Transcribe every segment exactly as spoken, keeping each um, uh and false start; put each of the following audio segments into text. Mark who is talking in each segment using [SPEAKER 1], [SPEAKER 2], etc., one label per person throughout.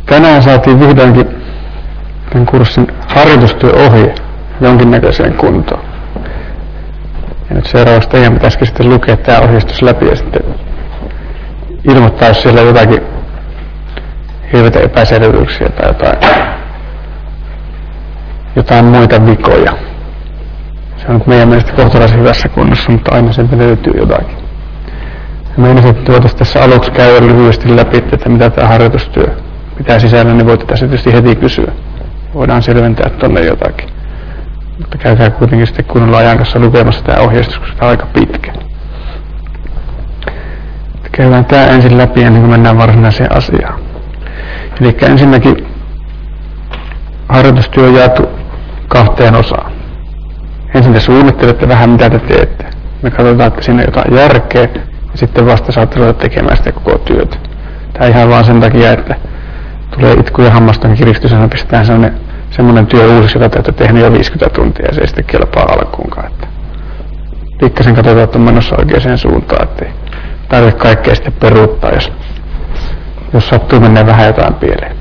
[SPEAKER 1] Tänään saatiin vihdoinkin tämän kurssin harjoitustyöohje jonkinnäköiseen kuntoon. Ja nyt seuraavaksi teidän pitäisikin sitten lukea tämä ohjeistus läpi ja sitten ilmoittaa, jos siellä jotakin hirveitä epäselvyyksiä tai jotain, jotain muita vikoja. Se on meidän mielestä kohtalaisen hyvässä kunnossa, mutta aina sen löytyy jotakin. Meinasin, että voitaisiin tässä aluksi käydä lyhyesti läpi, että mitä tämä harjoitustyö pitää sisällä, niin voitte tässä tietysti heti kysyä. Voidaan selventää tuonne jotakin. Mutta käykää kuitenkin sitten kunnolla ajan kanssa lukemassa tämä ohjeistus, koska tämä on aika pitkä. Käydään tämä ensin läpi ennen kuin mennään varsinaiseen asiaan. Eli ensinnäkin harjoitustyö on jaettu kahteen osaan. Ensin te suunnittelette vähän mitä te teette. Me katsotaan, että siinä on jotain järkeä ja sitten vasta saatte ruveta tekemään sitä koko työtä. Tämä ihan vaan sen takia, että tulee itku ja hammaston kiristys ja pistetään sellainen, semmoinen työ uusiksi, jota te olette tehnyt jo viisikymmentä tuntia ja se ei sitten kelpaa alkuunkaan. Että pikkasen katsotaan, että on menossa oikeaan suuntaan, ettei tarvitse kaikkea sitten peruuttaa, jos, jos sattuu mennä vähän jotain pieleen.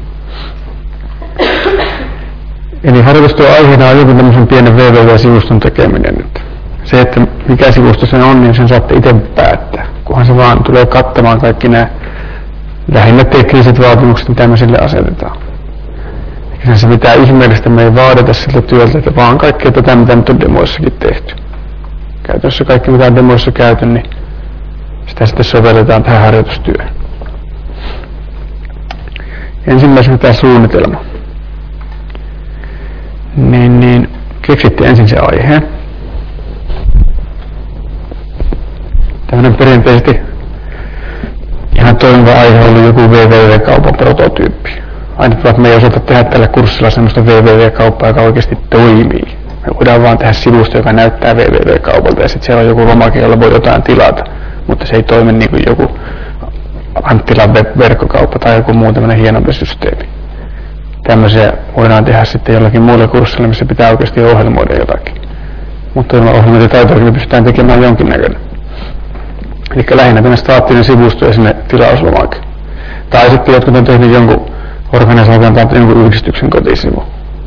[SPEAKER 1] Eli harjoitustyön aiheena on joku tämmöisen pienen www sivuston tekeminen nyt. Se, että mikä sivusto se on, niin sen saatte itse päättää, kunhan se vaan tulee kattamaan kaikki nämä lähinnä tekniset vaatimukset, mitä me sille asetetaan. Eikä se mitään ihmeellistä me ei vaadita siltä työltä, että vaan kaikkea tätä, mitä nyt on demoissakin tehty. Käytännössä kaikki, mitä on demoissa käyty, niin sitä sitten sovelletaan tähän harjoitustyöhön. Ensimmäisenä tämä suunnitelma. Niin, niin keksitte ensin se aiheen. Tämmöinen perinteisesti ihan toimiva aihe on ollut joku www-kaupan prototyyppi. Aina että me ei osata tehdä tällä kurssilla semmoista www-kauppaa, joka oikeasti toimii. Me voidaan vaan tehdä sivusto, joka näyttää www-kaupalta ja sitten siellä on joku lomake, jolla voi jotain tilata, mutta se ei toimi niin kuin joku Anttilan verkkokauppa tai joku muu tämmöinen hienompi systeemi. Tämmöisiä voidaan tehdä sitten jollakin muilla kurssilla, missä pitää oikeasti ohjelmoida jotakin. Mutta ilman ohjelmointitaitoa me pystytään tekemään jonkinnäköinen. Eli lähinnä tämmöinen staattinen sivusto ja sinne tilauslomake. Tai sitten jotkut on tehnyt jonkun organisaation tai jonkun yhdistyksen kotisivu.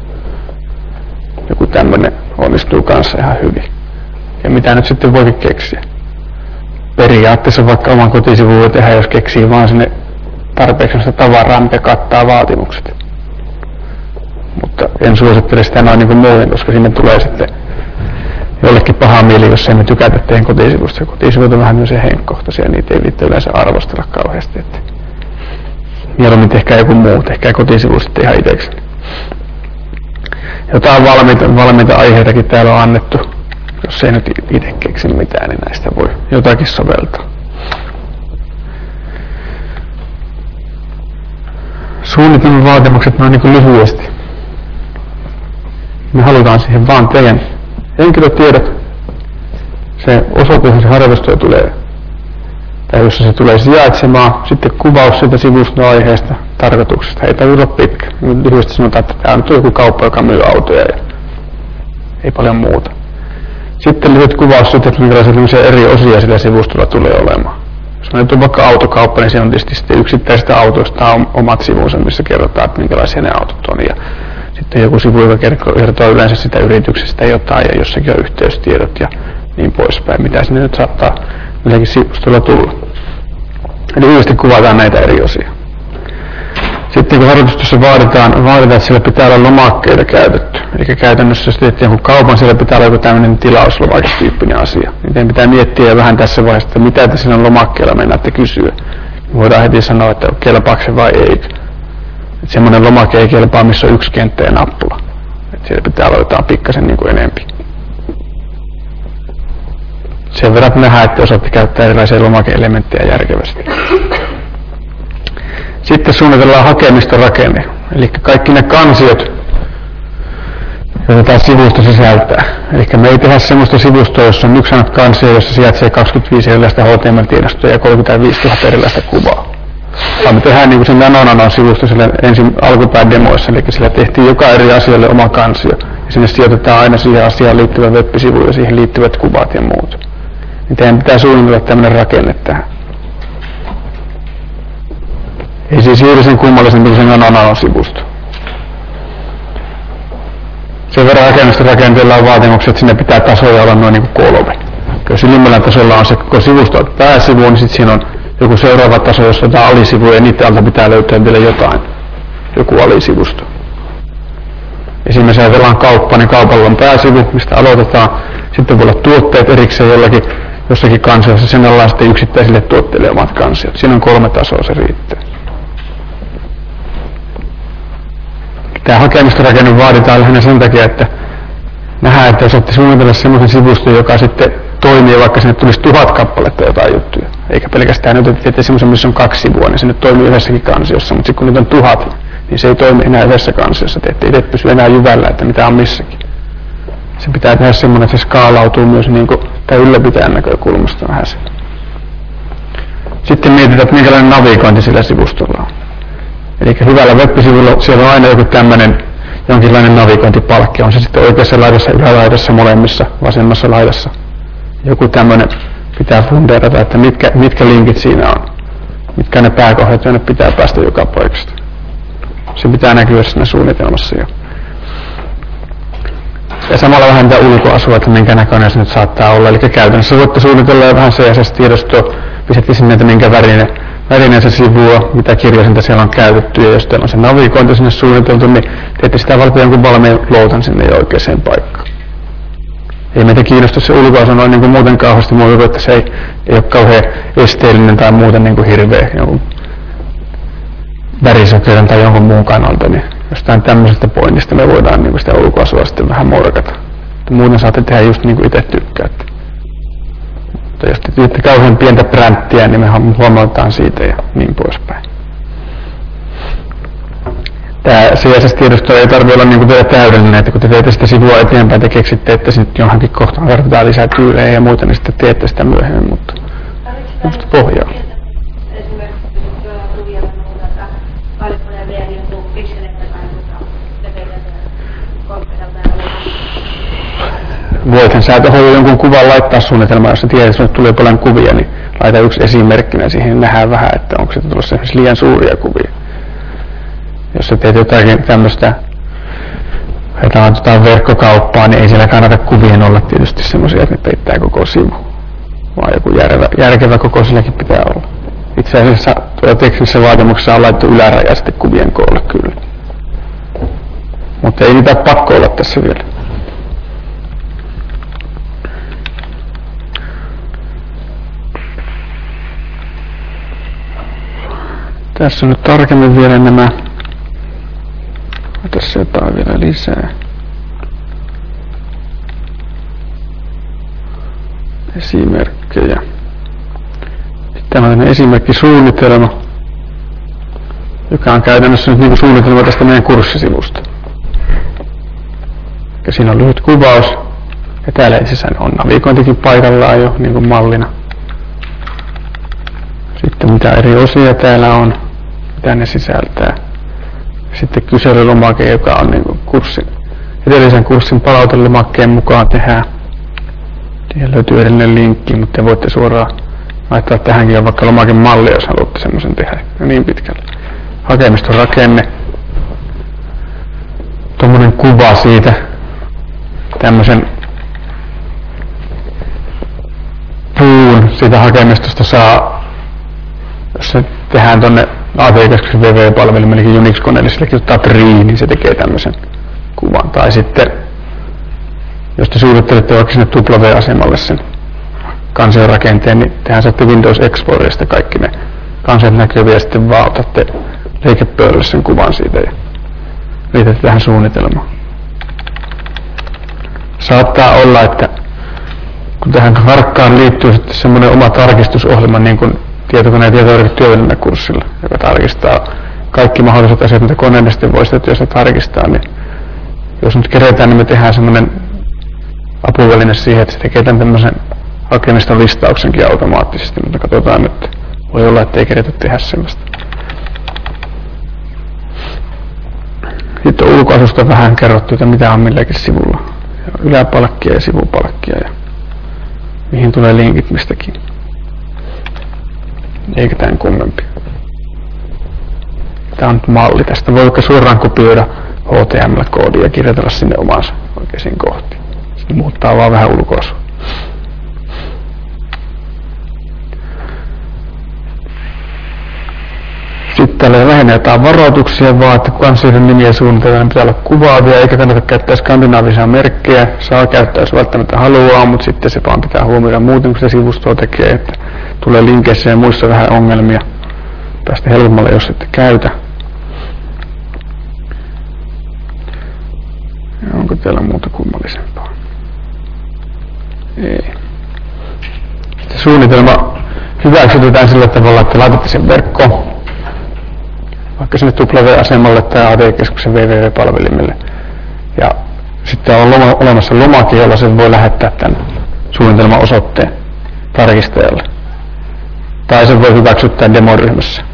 [SPEAKER 1] Joku tämmöinen onnistuu kanssa ihan hyvin. Ja mitä nyt sitten voikin keksiä? Periaatteessa vaikka oman kotisivun voi tehdä, jos keksii vaan sinne tarpeeksi tavaraa, mikä kattaa vaatimukset. Mutta en suosittele sitä noin niin kuin muuten, koska sinne tulee sitten jollekin paha mieli, jos emme tykätä teidän kotisivusta. Kotisivut on vähän tämmöisiä henkkohtaisia, niitä ei viitte yleensä arvostella kauheasti. Että mieluummin tehkää joku muu, tehkää kotisivu sitten ihan itseksi. Jotain valmiita, valmiita aiheitakin täällä on annettu. Jos ei nyt itse keksi mitään, niin näistä voi jotakin soveltaa. Suunnitelman vaatimukset noin niin kuin lyhyesti. Me halutaan siihen vaan teidän henkilötiedot. Se osoite, jossa se harjoitustyö tulee, tai jossa se tulee sijaitsemaan. Sitten kuvaus siitä sivuston aiheesta, tarkoituksesta. Ei tarvitse olla pitkä. Lyhyesti sanotaan, että tämä on joku kauppa, joka myy autoja ja ei paljon muuta. Sitten lyhyt kuvaus siitä, että minkälaisia eri osia sillä sivustolla tulee olemaan. Jos nyt on vaikka autokauppa, niin siinä on tietysti sitten yksittäisistä autoista on omat sivunsa, missä kerrotaan, että minkälaisia ne autot on. Ja sitten joku sivu, joka kertoo yleensä sitä yrityksestä jotain ja jossakin on yhteystiedot ja niin poispäin, mitä sinne nyt saattaa milläkin sivustolla tulla. Eli yhdesti kuvataan näitä eri osia. Sitten kun harjoitustyössä vaaditaan, vaaditaan, että siellä pitää olla lomakkeita käytetty. Eli käytännössä jos teette jonkun kaupan, siellä pitää olla joku tämmöinen tilauslomake-tyyppinen asia. Niin teidän pitää miettiä vähän tässä vaiheessa, että mitä te siinä lomakkeella mennäätte kysyä. Voidaan heti sanoa, että kelpaako se vai ei. Että semmoinen lomake ei kelpaa, missä on yksi kenttä ja nappula. Että siellä pitää olla jotain pikkasen niin kuin enempi. Sen verran nähdään, että osaatte käyttää erilaisia lomake-elementtejä järkevästi. Sitten suunnitellaan hakemiston-rakenne, eli kaikki ne kansiot, joita tämä sivusto sisältää. Eli me ei tehdä sellaista sivustoa, jossa on yksi ainut kansio, jossa sijaitsee kaksikymmentäviisi erilaista H T M L-tiedostoa ja kolmekymmentäviisituhatta erilaista kuvaa. Vaan me tehdään niin kuin se Nanonanon sivusto sillä ensin alkupään demoissa, eli sillä tehtiin joka eri asialle oma kansio. Ja sinne sijoitetaan aina siihen asiaan liittyvä web-sivu ja siihen liittyvät kuvat ja muut. Niin teidän pitää suunnitella tämmöinen rakenne tähän. Ei siis juuri sen kummallisen tulisen Nano-sivusto. Sen verran rakennusten rakenteella on vaatimukset, että sinne pitää tasoja olla noin niin kuin kolme. Jos ylimmällä tasolla on se koko sivusto pääsivu, niin sitten siinä on joku seuraava taso, jossa on alisivu ja niiden alta pitää löytää vielä jotain. Joku alisivusto. Esimerkiksi ajatellaan kauppa, niin kaupalla on pääsivu, mistä aloitetaan. Sitten voi olla tuotteet erikseen jollakin, jossakin kansiossa, sen alla sitten yksittäisille tuotteille omat kansiot. Siinä on kolme tasoa, se riittää. Tämä hakemisrakenne vaaditaan lähinnä sen takia, että nähdään, että jos olette suunnitella sellaisen sivuston, joka sitten toimii, vaikka sinne tulisi tuhat kappaletta jotain juttuja. Eikä pelkästään nyt, että teette semmoisen, missä on kaksi sivua, niin se nyt toimii yhdessäkin kansiossa, mutta sitten kun nyt on tuhat, niin se ei toimi enää yhdessä kansiossa. Te ette itse pysy enää jyvällä, että mitä on missäkin. Se pitää tehdä semmoinen, että se skaalautuu myös niin kuin, tai ylläpitäjän näkökulmasta vähän sen. Sitten mietitään, että minkälainen navigointi sillä sivustolla on. Eli hyvällä web-sivulla siellä on aina joku tämmöinen jonkinlainen navigointipalkki. On se sitten oikeassa laidassa, ylälaidassa, molemmissa, vasemmassa laidassa. Joku tämmöinen pitää fundeerata, että mitkä, mitkä linkit siinä on. Mitkä ne pääkohdat, jonne pitää päästä joka paikasta. Se pitää näkyä siinä suunnitelmassa jo. Ja samalla vähän mitä ulkoasua, että minkä näköinen se nyt saattaa olla. Eli käytännössä voitte suunnitella jo vähän C S S-tiedostoa, pistätte sinne, että minkä värinen, värinen se sivua, mitä kirjasinta siellä on käytetty. Ja jos teillä on se navigointi sinne suunniteltu, niin teette sitä varten jonkun valmiin loutan sinne jo oikeaan paikkaan. Ei meitä kiinnosta se ulkoasu noin niin kuin muuten kauheasti muuta, että se ei, ei ole kauhean esteellinen tai muuten niin kuin hirveä jonkun värisokeuden tai jonkun muun kannalta. Niin jostain tämmöisestä pointista me voidaan niin kuin sitä ulkoasua sitten vähän morkata. Muuten saatte tehdä just niin kuin itse tykkäätte. Mutta jos te teette kauhean pientä bränttiä, niin me huomautetaan siitä ja niin poispäin. Tämä C S S-tiedosto ei tarvitse olla niin vielä täydellinen, että kun te teette sitä sivua eteenpäin, te keksitte, että sitten johonkin kohtaan tarvitaan lisää tyylejä ja muuta, niin sitten teette sitä myöhemmin, mutta minusta pohjaa. Voithan sä tuohon jonkun kuvan laittaa suunnitelmaan, jos sä tiedät, että sinulle tulee paljon kuvia, niin laita yksi esimerkkinä siihen, nähdään vähän, että onko se tulossa liian suuria kuvia. Jos sä teet jotakin tämmöistä, jotain tota verkkokauppaa, niin ei siellä kannata kuvien olla tietysti semmoisia, että ne peittää koko sivu. Vaan joku järkevä, järkevä koko silläkin pitää olla. Itse asiassa tuolla teknisessä vaatimuksessa on laittu yläraja sitten kuvien koolle kyllä. Mutta ei mitään pakko olla tässä vielä. Tässä on nyt tarkemmin vielä nämä. Tässä jotain vielä lisää. Esimerkkejä. Sitten on esimerkkisuunnitelma, joka on käytännössä nyt niin suunnitelma tästä meidän kurssisivusta. Ja siinä on lyhyt kuvaus. Ja täällä itse on navigointikin paikallaan jo niin kuin mallina. Sitten mitä eri osia täällä on, mitä ne sisältää. Sitten kyselylomake, joka on niin kuin kurssin, edellisen kurssin palautelomakkeen mukaan tehdään. Siihen löytyy edellinen linkki, mutta te voitte suoraan laittaa tähänkin jo vaikka lomaken malli, jos haluatte semmoisen tehdä. Ja niin pitkälle. Hakemiston rakenne. Tuommoinen kuva siitä. Tämmöisen puun siitä hakemistosta saa, jos se tehdään tuonne A T-keskuksen W W-palvelimelle, eli Unix-koneelle, silläkin ottaa tree, niin se tekee tämmöisen kuvan. Tai sitten, jos te suunnittelette vaikka sinne W-asemalle sen kansion rakenteen, niin tehän saatte Windows Explorerista kaikki ne kansiot näkyviä, ja sitten vaan otatte liikepöydälle sen kuvan siitä ja liitätte tähän suunnitelmaan. Saattaa olla, että kun tähän harkkaan liittyy sitten semmoinen oma tarkistusohjelma, niin kuin tietokoneen ja tietoverkon työvälinekurssilla, joka tarkistaa kaikki mahdolliset asiat, mitä koneelle sitten voi sitä työstä tarkistaa, niin jos nyt kerätään, niin me tehdään semmoinen apuväline siihen, että se tekee tämän tämmöisen hakemiston listauksenkin automaattisesti, mutta katsotaan nyt. Voi olla, että ei kerätä tehdä sellaista. Sitten ulkoasusta vähän kerrottu, että mitä on milläkin sivulla. Yläpalkkia ja sivupalkkia ja mihin tulee linkit mistäkin. Eikä tämän kummempi. Tämä on nyt malli. Tästä voi vaikka suoraan kopioida H T M L-koodia ja kirjoitella sinne omansa oikeisiin kohtiin. Se muuttaa vaan vähän ulkoasua. Sitten täällä lähinnä jotain varoituksia vaan, että kun kansioiden nimiä suunnitellaan, pitää olla kuvaavia, eikä kannata käyttää skandinaavisia merkkejä. Saa käyttää, jos välttämättä haluaa, mutta sitten se vaan pitää huomioida muuten, kun se sivustoa tekee, että tulee linkeissä ja muissa vähän ongelmia. Päästä helpommalle, jos ette käytä. Ja onko täällä muuta kummallisempaa? Ei. Sitten suunnitelma hyväksytetään sillä tavalla, että laitatte sen verkkoon. Vaikka sinne W W-asemalle tai A D-keskuksen www-palvelimelle. Ja sitten on loma, olemassa lomake, jolla sen voi lähettää tämän suunnitelman osoitteen tarkistajalle. Tai sen voi hyväksyttää demoryhmässä,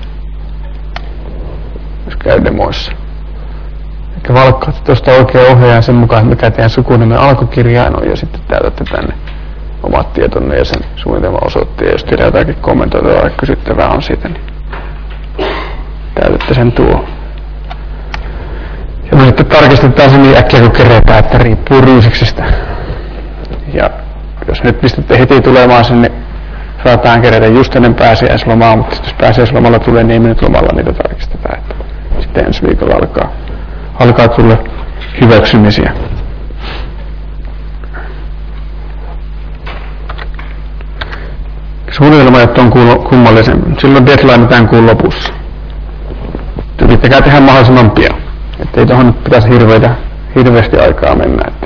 [SPEAKER 1] jos käy demoissa. Eli valkkaatte tuosta oikein ohjaajan sen mukaan, mikä teidän sukunimen alkukirjain on, ja sitten täytätte tänne omat tietonne ja sen suunnitelman osoitteen. Ja jos teillä jotakin kommentoita tai kysyttävää on siitä, niin täytätte sen tuo. Ja me sitten tarkistetaan se niin äkkiä kun keretään, että riippuu ryysiksestä. Ja jos nyt pistätte heti tulemaan sinne, saataan kerätä just ennen pääsiäislomaa, mutta jos pääsiäislomalla tulee, niin ei nyt lomalla niitä tarkistetaan. Että sitten ensi viikolla alkaa, alkaa tulla hyväksymisiä. Suunnitelmajat on kummallisen. Silloin deadline tämän kuun lopussa. Yrittäkää tehdä mahdollisimman pian. Että ei tuohon nyt pitäisi hirveitä, hirveästi aikaa mennä. Että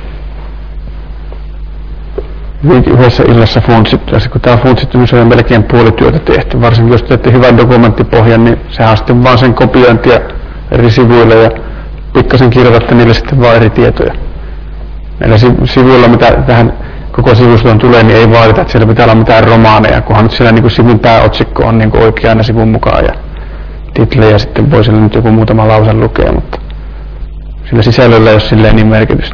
[SPEAKER 1] yhdessä illassa funtsittu. Ja kun tämä on funtsittu, niin se on melkein puoli työtä tehty. Varsinkin jos teette hyvän dokumenttipohjan, niin sehän on sitten vaan sen kopiointia eri sivuille ja pikkasen kirjoitatte niille sitten vaan eri tietoja. Näillä sivuilla, mitä tähän koko sivustoon tulee, niin ei vaadita, että siellä pitää olla mitään romaaneja, kunhan nyt siellä niin kuin sivun pääotsikko on niin kuin oikeana sivun mukaan ja titlejä sitten voi siellä nyt joku muutama lause lukea, mutta sillä sisällöllä ei ole silleen niin merkitystä.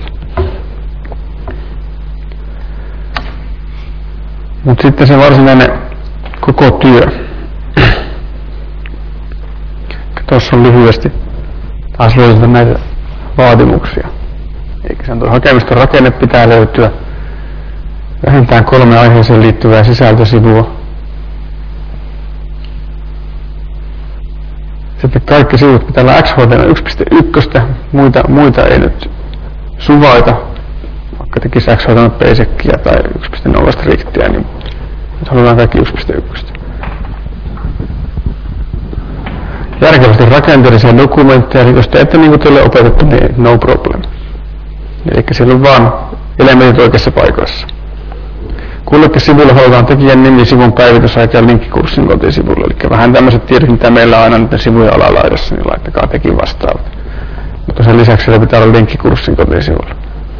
[SPEAKER 1] Mutta sitten se varsinainen koko työ. Tuossa on lyhyesti taas löydetä näitä vaatimuksia. Eikä sen tuo hakemiston rakenne pitää löytyä vähintään kolme aiheeseen liittyvää sisältösivua. Sitten kaikki sivut pitää olla X H T M L yksi piste yksi, muita, muita ei nyt suvaita, vaikka tekisi X H T M L Basicia tai yksi piste nolla strictia, niin nyt halutaan kaikki yksi piste yksi. Järkevästi rakenteellisia dokumentteja, niin jos te ette niin kuin teille opetettu, niin no problem. Eli siellä on vaan elementit oikeassa paikassa. Kullekin sivulle halutaan tekijän nimi, sivun päivitysaika ja linkki kurssin kotisivulle. Eli vähän tämmöiset tiedot, mitä meillä on aina nyt sivujen alalaidassa, niin laittakaa tekin vastaavat. Mutta sen lisäksi siellä pitää olla linkki kurssin kotisivulle.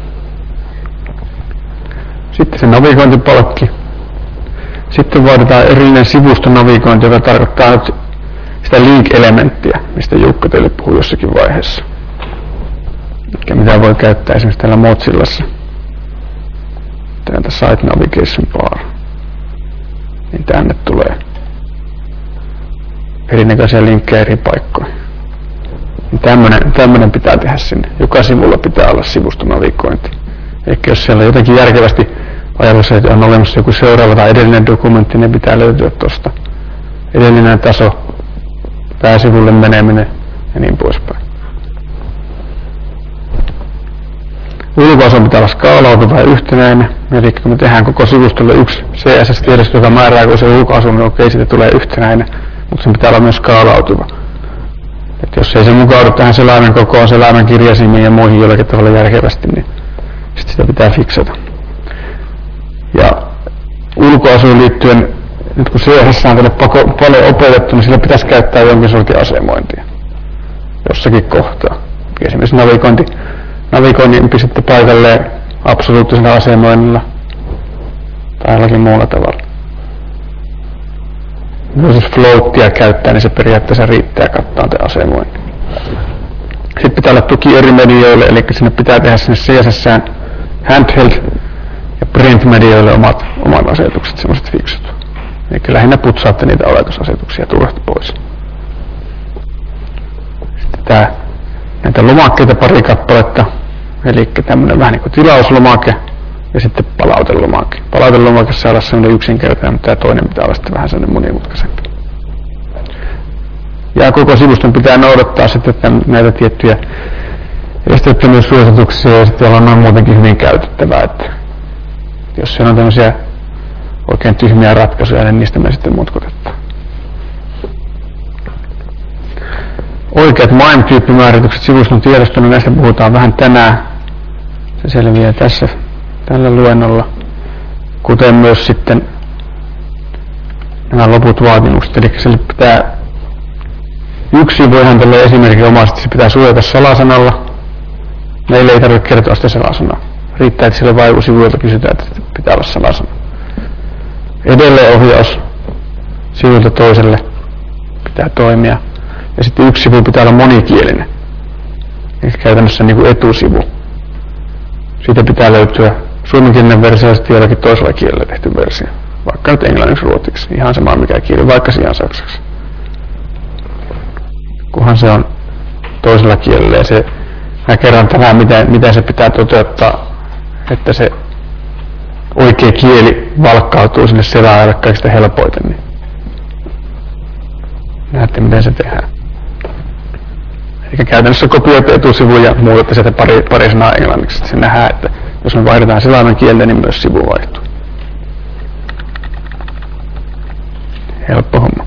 [SPEAKER 1] Sitten se navigointipalkki. Sitten vaaditaan erillinen sivustonavigointi, joka tarkoittaa nyt sitä link-elementtiä, mistä Jukka teille puhui jossakin vaiheessa. Eli mitä voi käyttää esimerkiksi täällä Mozillassa. Täältä Site Navigation Bar. Niin tänne tulee erinäköisiä linkkejä eri paikkoihin. Niin tämmönen, tämmönen pitää tehdä sinne. Joka sivulla pitää olla sivustonavigointi. Eli jos siellä jotenkin järkevästi ajatus, että on olemassa joku seuraava tai edellinen dokumentti, niin pitää löytyä tuosta. Edellinen taso, pääsivulle meneminen ja niin poispäin. Ulkoasun pitää olla skaalautuva ja yhtenäinen. Eli kun me tehdään koko sivustolle yksi C S S-tiedosto, joka määrää, kun se ulkoasu, niin okei, siitä tulee yhtenäinen, mutta sen pitää olla myös skaalautuva. Et jos ei se mukaudu tähän selaimen kokoon, selaimen kirjasimiin ja muihin jollakin tavalla järkevästi, niin sitten sitä pitää fiksata. Ja ulkoasuun liittyen, nyt kun C S S on tänne paljon opetettu, niin sillä pitäisi käyttää jonkin sortin asemointia jossakin kohtaa. Esimerkiksi navigointi. Navigoinnin pistätte paikalleen absoluuttisella asemoinnilla tai jollakin muulla tavalla. Jos floattia käyttää, niin se periaatteessa riittää kattaa te asemoinnin. Sitten pitää olla tuki eri medioille, eli sinne pitää tehdä sinne C S S:ään handheld ja print medioille omat, omat asetukset, semmoiset fiksut. Eli lähinnä putsaatte niitä oletusasetuksia turhat pois. pitää näitä lomakkeita pari kappaletta, eli tämmöinen vähän niin kuin tilauslomake ja sitten palautelomake. Palautelomake saa olla sellainen yksinkertainen, mutta tämä toinen pitää olla sitten vähän sellainen monimutkaisempi. Ja koko sivuston pitää noudattaa sitten näitä tiettyjä esteettömyyssuosituksia ja sitten olla noin muutenkin hyvin käytettävää, että jos siellä on tämmöisiä oikein tyhmiä ratkaisuja, niin niistä me sitten mutkutetaan. Oikeat M I M E-tyyppimääritykset sivuston tiedostolla, niin näistä puhutaan vähän tänään. Se selviää tässä tällä luennolla, kuten myös sitten nämä loput vaatimukset. Eli sille pitää yksi voidaan tälle esimerkinomaisesti, se pitää suojata salasanalla. Meille ei tarvitse kertoa sitä salasanaa. Riittää, että sillä vaivusivulta kysytään, että pitää olla salasana. Edelleen ohjaus sivulta toiselle pitää toimia. Ja sitten yksi sivu pitää olla monikielinen. Eli käytännössä niin kuin etusivu. Siitä pitää löytyä suomenkielinen versio ja sitten jollakin toisella kielellä tehty versio. Vaikka nyt englanniksi, ruotsiksi. Ihan sama mikä kieli, vaikka sijaan saksaksi. Kunhan se on toisella kielellä ja se, mä kerron tänään, miten, miten se pitää toteuttaa, että se oikea kieli valkkautuu sinne selaajalle kaikista helpoiten. Niin näette, miten se tehdään. Eli käytännössä kopioitte etusivu ja muutatte sieltä pari, pari sanaa englanniksi. Se nähdään, että jos me vaihdetaan selaimen kieltä, niin myös sivu vaihtuu. Helppo homma.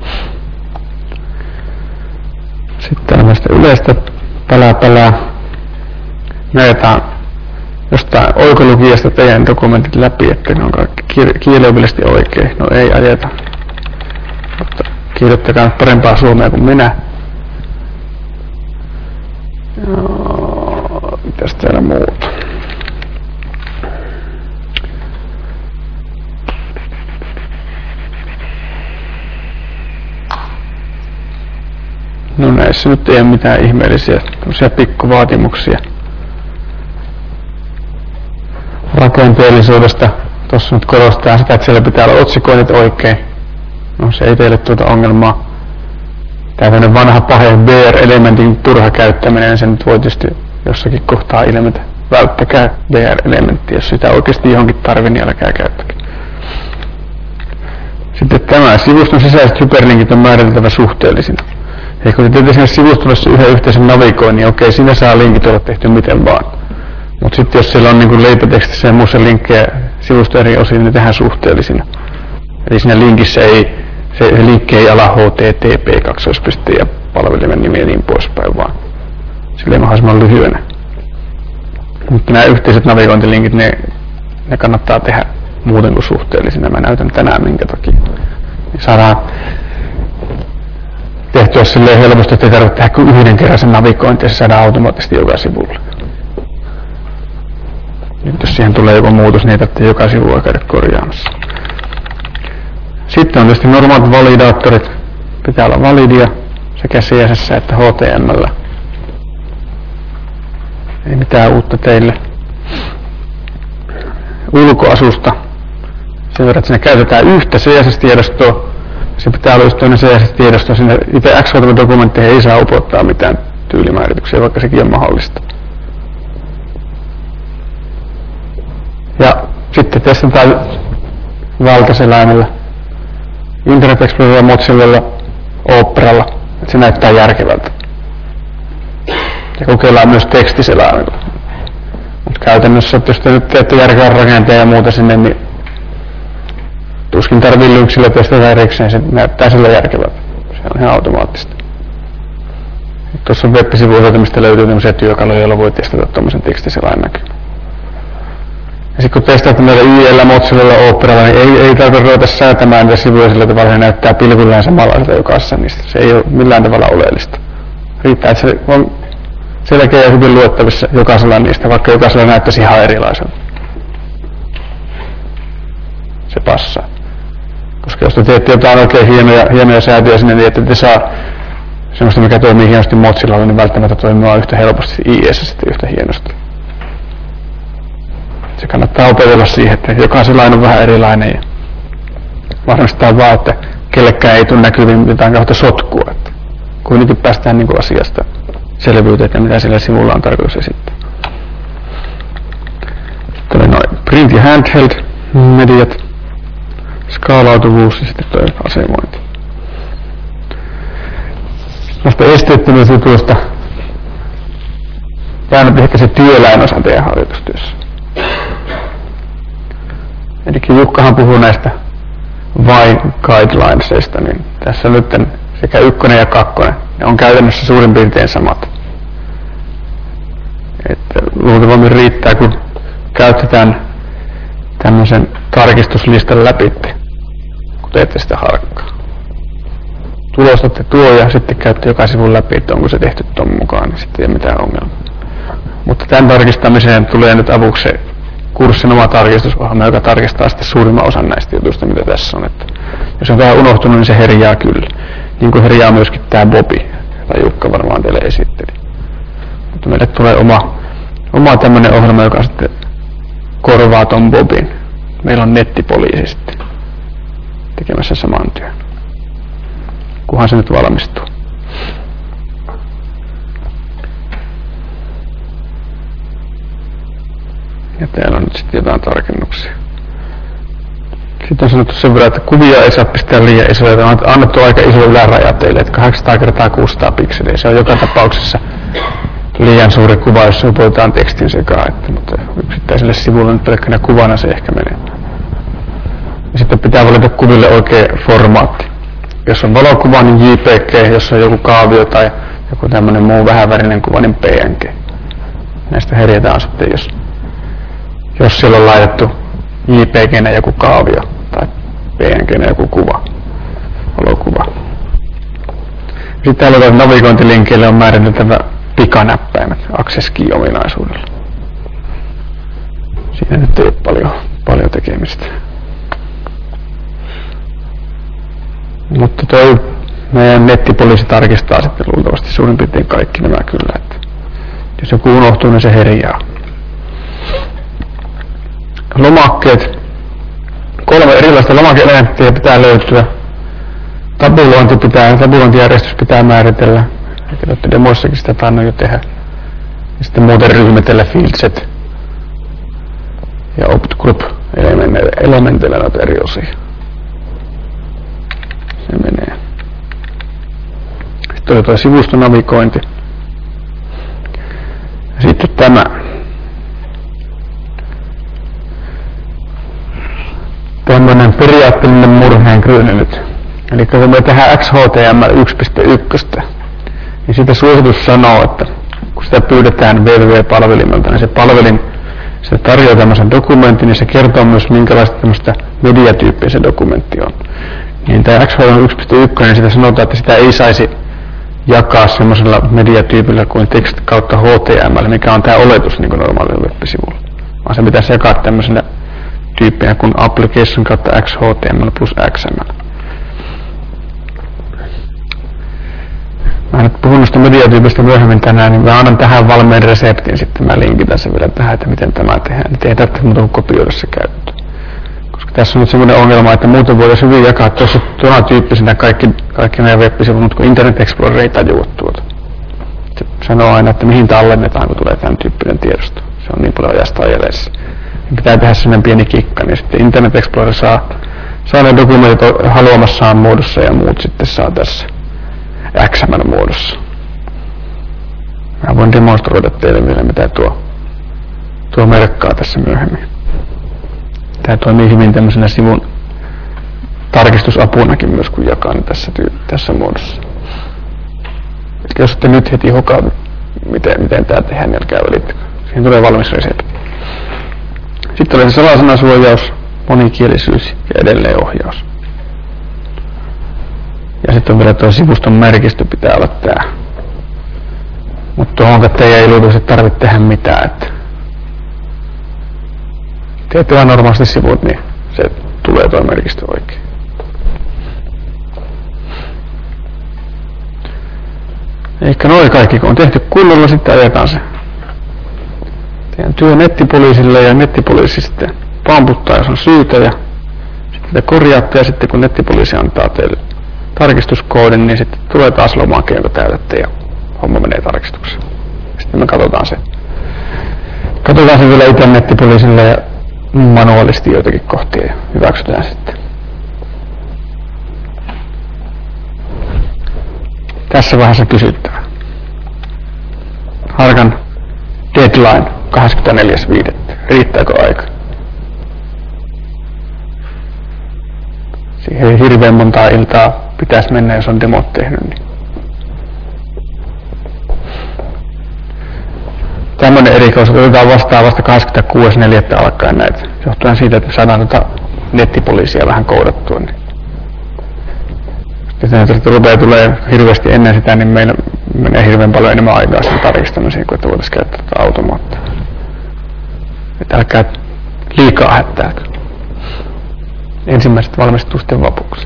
[SPEAKER 1] Sitten tällaista yleistä pälää pälää. Me ajetaan jostain oikolukijasta teidän dokumentit läpi, että ne on kaikki kieliopillisesti oikein. No ei ajeta. Mutta kirjoittakaa nyt parempaa suomea kuin minä. Joo, mitäs täällä muuta? No näissä nyt ei ole mitään ihmeellisiä tämmöisiä pikkuvaatimuksia. Rakenteellisuudesta tuossa nyt korostaa sitä, että siellä pitää olla otsikoinnit oikein. No se ei teille tuota ongelmaa. Tällainen vanha pahe B R-elementin turha käyttäminen, sen nyt voi tietysti jossakin kohtaa ilmetä. Välttäkää B R-elementtiä, jos sitä oikeasti johonkin tarvii, niin älkää käyttäkää. Sitten tämä sivuston sisäiset hyperlinkit on määriteltävä suhteellisina. Eli kun te teette sinne sivustolle yhden yhteisen navigoinnin, niin okei, siinä saa linkit olla tehty miten vaan. Mutta sitten jos siellä on niin leipätekstissä ja muussa linkkejä sivusto eri osiin, niin tehdään suhteellisina. Eli siinä linkissä ei, se, se linkki ei ala H T T P kaksoispiste ja palvelimen nimi ja niin poispäin, vaan silleen mahdollisimman lyhyenä. Mutta nämä yhteiset navigointilinkit, ne, ne kannattaa tehdä muuten kuin suhteellisina. Mä näytän tänään minkä takia. Niin saadaan tehtyä silleen helposti, että ei tarvitse tehdä kuin yhden kerran sen navigointia, se saadaan automaattisesti joka sivulle. Nyt jos siihen tulee joku muutos, niin ei tarvitse joka sivua käydä korjaamassa. Sitten on tietysti normaalit validaattorit. Pitää olla validia sekä C S S että H T M L. Ei mitään uutta teille. Ulkoasusta. Sen verran, että siinä käytetään yhtä C S S-tiedostoa. Se pitää olla just toinen C S S-tiedosto. Sinne itse X M L-dokumentteihin ei saa upottaa mitään tyylimäärityksiä, vaikka sekin on mahdollista. Ja sitten testataan valtaselaimella, Internet Explorerilla, Mozillalla, Operalla, että se näyttää järkevältä. Ja kokeillaan myös tekstiselaimella. Mutta käytännössä, jos te nyt teette järkevän rakenteen ja muuta sinne, niin tuskin tarvii Linuxilla testata erikseen, se näyttää sillä järkevältä. Se on ihan automaattista. Tuossa on web-sivuilta, mistä löytyy tämmöisiä työkaluja, joilla voi testata tuommoisen tekstiselaimenkin. Ja sitten kun testaatte näitä Y L, Mozillalla, Operalla, niin ei, ei tarvitse ruveta säätämään niitä sivuja sillä tavalla, että näyttää pilkulleen samanlaiselta jokaisessa niistä. Se ei ole millään tavalla oleellista. Riittää, että se on selkeä ja hyvin luettavissa jokaisella niistä, vaikka jokaisella näyttäisi ihan erilaiselta. Se passaa. Koska jos te teette jotain oikein hienoja, hienoja säätöjä sinne, niin ette te saa semmoista, mikä toimii hienosti Mozillalla, niin välttämättä toimii yhtä helposti I S sitten yhtä hienosti. Se kannattaa opetella siihen, että jokaisella on vähän erilainen ja varmistetaan vaan, että kellekään ei tule näkyviin mitään kautta sotkua. Että kuitenkin päästään niin kuin asiasta selvyyttä, että mitä sillä sivulla on tarkoitus esittää. Sitten oli noin print ja handheld mediat, skaalautuvuus ja sitten tuo asemointi. Näistä esteettömyysjutuista jäänyt ehkä se työläinosa teidän harjoitustyössä. Eli Jukkahan puhuu näistä vain guidelinesista, niin tässä nyt sekä ykkönen ja kakkonen, ne on käytännössä suurin piirtein samat. Että luultavasti riittää, kun käytetään tämmöisen tarkistuslistan läpi, kun teette sitä harkkaa. Tulostatte tuo ja sitten käytte joka sivun läpi, että onko se tehty tuon mukaan, niin sitten ei ole mitään ongelmaa. Mutta tämän tarkistamiseen tulee nyt avuksi se kurssin oma tarkistusohjelma, joka tarkistaa sitten suurimman osan näistä jutuista, mitä tässä on. Että jos on vähän unohtunut, niin se herjaa kyllä. Niin kuin herjaa myöskin tämä Bobi, jota Jukka varmaan teille esitteli. Mutta meille tulee oma, oma tämmöinen ohjelma, joka sitten korvaa ton Bobin. Meillä on nettipoliisi sitten tekemässä saman työn, kunhan se nyt valmistuu. Ja täällä on nyt sitten jotain tarkennuksia. Sitten on sanottu sen verran, että kuvia ei saa pistää liian isoja. On annettu aika iso yläraja teille, että kahdeksansataa kertaa kuusisataa pikseliä. Se on joka tapauksessa liian suuri kuva, jos upotetaan tekstin sekaan. Että, mutta yksittäiselle sivulle nyt pelkkänä kuvana se ehkä menee. Ja sitten pitää valita kuville oikea formaatti. Jos on valokuva, niin J P G, jos on joku kaavio tai joku tämmöinen muu vähävärinen kuva, niin P N G. Näistä herjetään sitten, jos jos siellä on laitettu J P G:nä joku kaavio tai P N G:nä joku kuva, valokuva. Sitten täällä navigointilinkeille on määriteltävä pikanäppäimet access key-ominaisuudella. Siinä nyt ei ole paljon, paljon tekemistä. Mutta toi meidän nettipoliisi tarkistaa sitten luultavasti suurin piirtein kaikki nämä kyllä. Että jos joku unohtuu, niin se herjaa. Lomakkeet. Kolme erilaista lomakeelementtiä pitää löytyä. Tabulointi pitää, tabulointijärjestys pitää määritellä. Olette demoissakin sitä tainnut jo tehdä. Ja sitten muuten ryhmitellä fieldset ja opt group elementeillä noita eri osia. Se menee. Sitten on tuo sivustonavigointi. Ja sitten tämä. Tämmöinen periaatteellinen murheen kryyni nyt. Eli kun me tehdään X H T M L yksi piste yksi, niin siitä suositus sanoo, että kun sitä pyydetään www-palvelimelta, niin se palvelin se tarjoaa tämmöisen dokumentin ja se kertoo myös minkälaista tämmöistä mediatyyppiä se dokumentti on. Niin tämä X H T M L yksi piste yksi, niin sitä sanotaan, että sitä ei saisi jakaa semmoisella mediatyypillä kuin text kautta H T M L, mikä on tämä oletus niin kuin normaalilla web-sivulla. Vaan se pitäisi jakaa tämmöisenä tyyppinä kuin application kautta X H T M L plus X M L. Mä en nyt puhunut sitä mediatyypistä myöhemmin tänään, niin mä annan tähän valmiin reseptin, sitten mä linkitän sen vielä tähän, että miten tämä tehdään. Niin ei tarvitse muuta kuin kopioida se käyttöön. Koska tässä on nyt semmoinen ongelma, että muuten voitaisiin hyvin jakaa tuossa tuona tyyppisenä kaikki, kaikki meidän web-sivut, mutta kun Internet Explorer ei tajua tuota. Se sanoo aina, että mihin tallennetaan, kun tulee tämän tyyppinen tiedosto. Se on niin paljon ajasta ajeleessa. Pitää tehdä sellainen pieni kikka, niin sitten Internet Explorer saa, saa ne dokumentit haluamassaan muodossa ja muut sitten saa tässä X M L-muodossa. Mä voin demonstroida teille vielä, mitä tuo, tuo merkkaa tässä myöhemmin. Tämä toimii hyvin tämmöisenä sivun tarkistusapunakin myös, kun jakaa ne tässä, tässä muodossa. Eli jos ette nyt heti hokaa, miten, miten tämä tehdään, niin älkää välittäkö. Siihen tulee valmis resepti. Sitten oli se salasanasuojaus, monikielisyys ja edelleenohjaus. Ja sitten on vielä tuo sivuston merkistö pitää olla tää. Mutta tuohon teidän ei luultavasti tarvitse tehdä mitään. Että teette vaan normaalisti sivut, niin se tulee tuo merkistö oikein. Eikä noin kaikki, kun on tehty kunnolla, sitten ajetaan se. Teidän työ nettipoliisille ja nettipoliisi sitten pamputtaa, jos on syytä, ja sitten te korjaatte, ja sitten kun nettipoliisi antaa teille tarkistuskoodin, niin sitten tulee taas lomake, jonka täytätte ja homma menee tarkistukseen. Sitten me katsotaan se. Katsotaan se vielä itse nettipoliisille ja manuaalisti joitakin kohtia ja hyväksytään sitten. Tässä vaiheessa kysyttävä. Harkan deadline kahdeskymmenesneljäs viidettä Riittääkö aika? Siihen ei hirveän montaa iltaa pitäisi mennä, jos on demot tehnyt. Niin. Tämmöinen erikoisuus otetaan vastaan vasta kahdeskymmeneskuudes neljättä alkaen näitä. Johtuen siitä, että saadaan tota nettipoliisia vähän koudattua. Niin. Jos rupeaa tulee hirveästi ennen sitä, niin meillä menee hirveän paljon enemmän aikaa sen tarkistamiseen, kuin että voitaisiin käyttää tätä automaattia. Että älkää liikaa hättääkö. Ensimmäiset valmistusten vapuksi.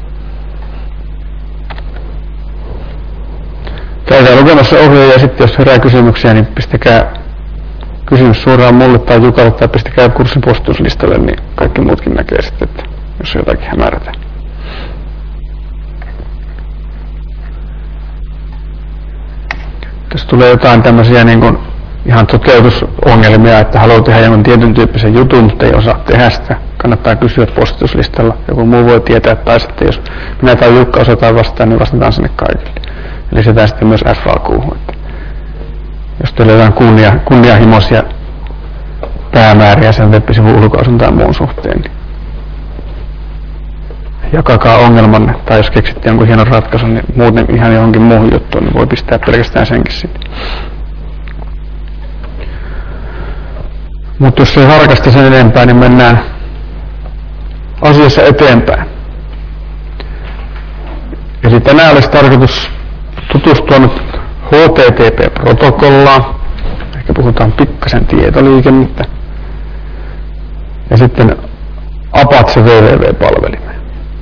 [SPEAKER 1] Käydään lukemassa ohjeja ja sitten jos herää kysymyksiä, niin pistäkää kysymys suoraan mulle tai Jukalle tai pistäkää kurssin postituslistalle, niin kaikki muutkin näkee sitten, että jos on jotakin hämärätä. Jos tulee jotain tämmöisiä niin kuin ihan toteutusongelmia, että haluaa tehdä jonkun tietyn tyyppisen jutun, mutta ei osaa tehdä sitä, kannattaa kysyä postituslistalla. Joku muu voi tietää, tai sitten jos minä tai Jukka osataan vastaan, niin vastataan sinne kaikille. Eli sitä sitten myös F A Q:hun. Jos teillä on jotain kunnia, kunnianhimoisia päämääriä sen web-sivun ulkoasun tai muun suhteen, niin jakakaa ongelmanne, tai jos keksitte jonkun hienon ratkaisun, niin muuten ihan johonkin muuhun juttuun, niin voi pistää pelkästään senkin sinne. Mutta jos ei harkasta sen enempää, niin mennään asiassa eteenpäin. Eli tänään olisi tarkoitus tutustua nyt H T T P-protokollaan. Ehkä puhutaan pikkasen tietoliikennettä. Ja sitten Apache www-palvelimeen.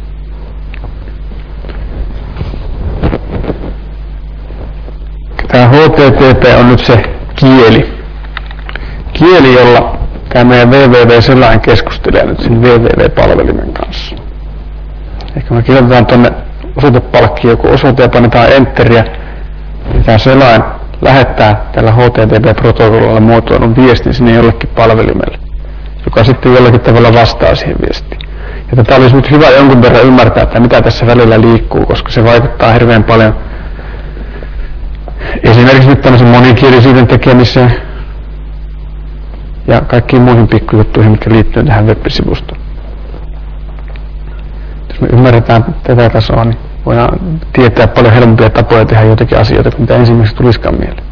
[SPEAKER 1] Tämä H T T P on nyt se kieli. Kieli, jolla tämä meidän www-selain keskustelee nyt sen www-palvelimen kanssa. Ehkä me kirjoitetaan tuonne osoitepalkkiin joku osoite ja painetaan enteriä. Ja tämä selain lähettää tällä H T T P-protokollalla muotoilun viestin sinne jollekin palvelimelle, joka sitten jollakin tavalla vastaa siihen viestiin. Ja tätä olisi nyt hyvä jonkun verran ymmärtää, että mitä tässä välillä liikkuu, koska se vaikuttaa hirveän paljon esimerkiksi nyt tämmöisen monikielisyyden tekemiseen ja kaikkiin muihin pikkujuttuihin, mitkä liittyy tähän web-sivustoon. Jos me ymmärretään tätä tasoa, niin voidaan tietää paljon helpompia tapoja tehdä jotakin asioita, mitä ensimmäiseksi tulisikaan mieleen.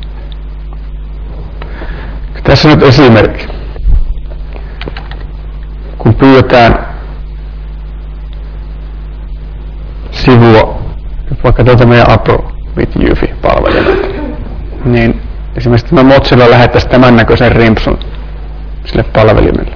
[SPEAKER 1] Tässä nyt esimerkki. Kun pyydetään sivua, vaikka tätä meidän Apple with Eufy-palvelimesta, niin esimerkiksi tämä Mozilla lähettäisi tämän näköisen rimpsun sille palvelimelle.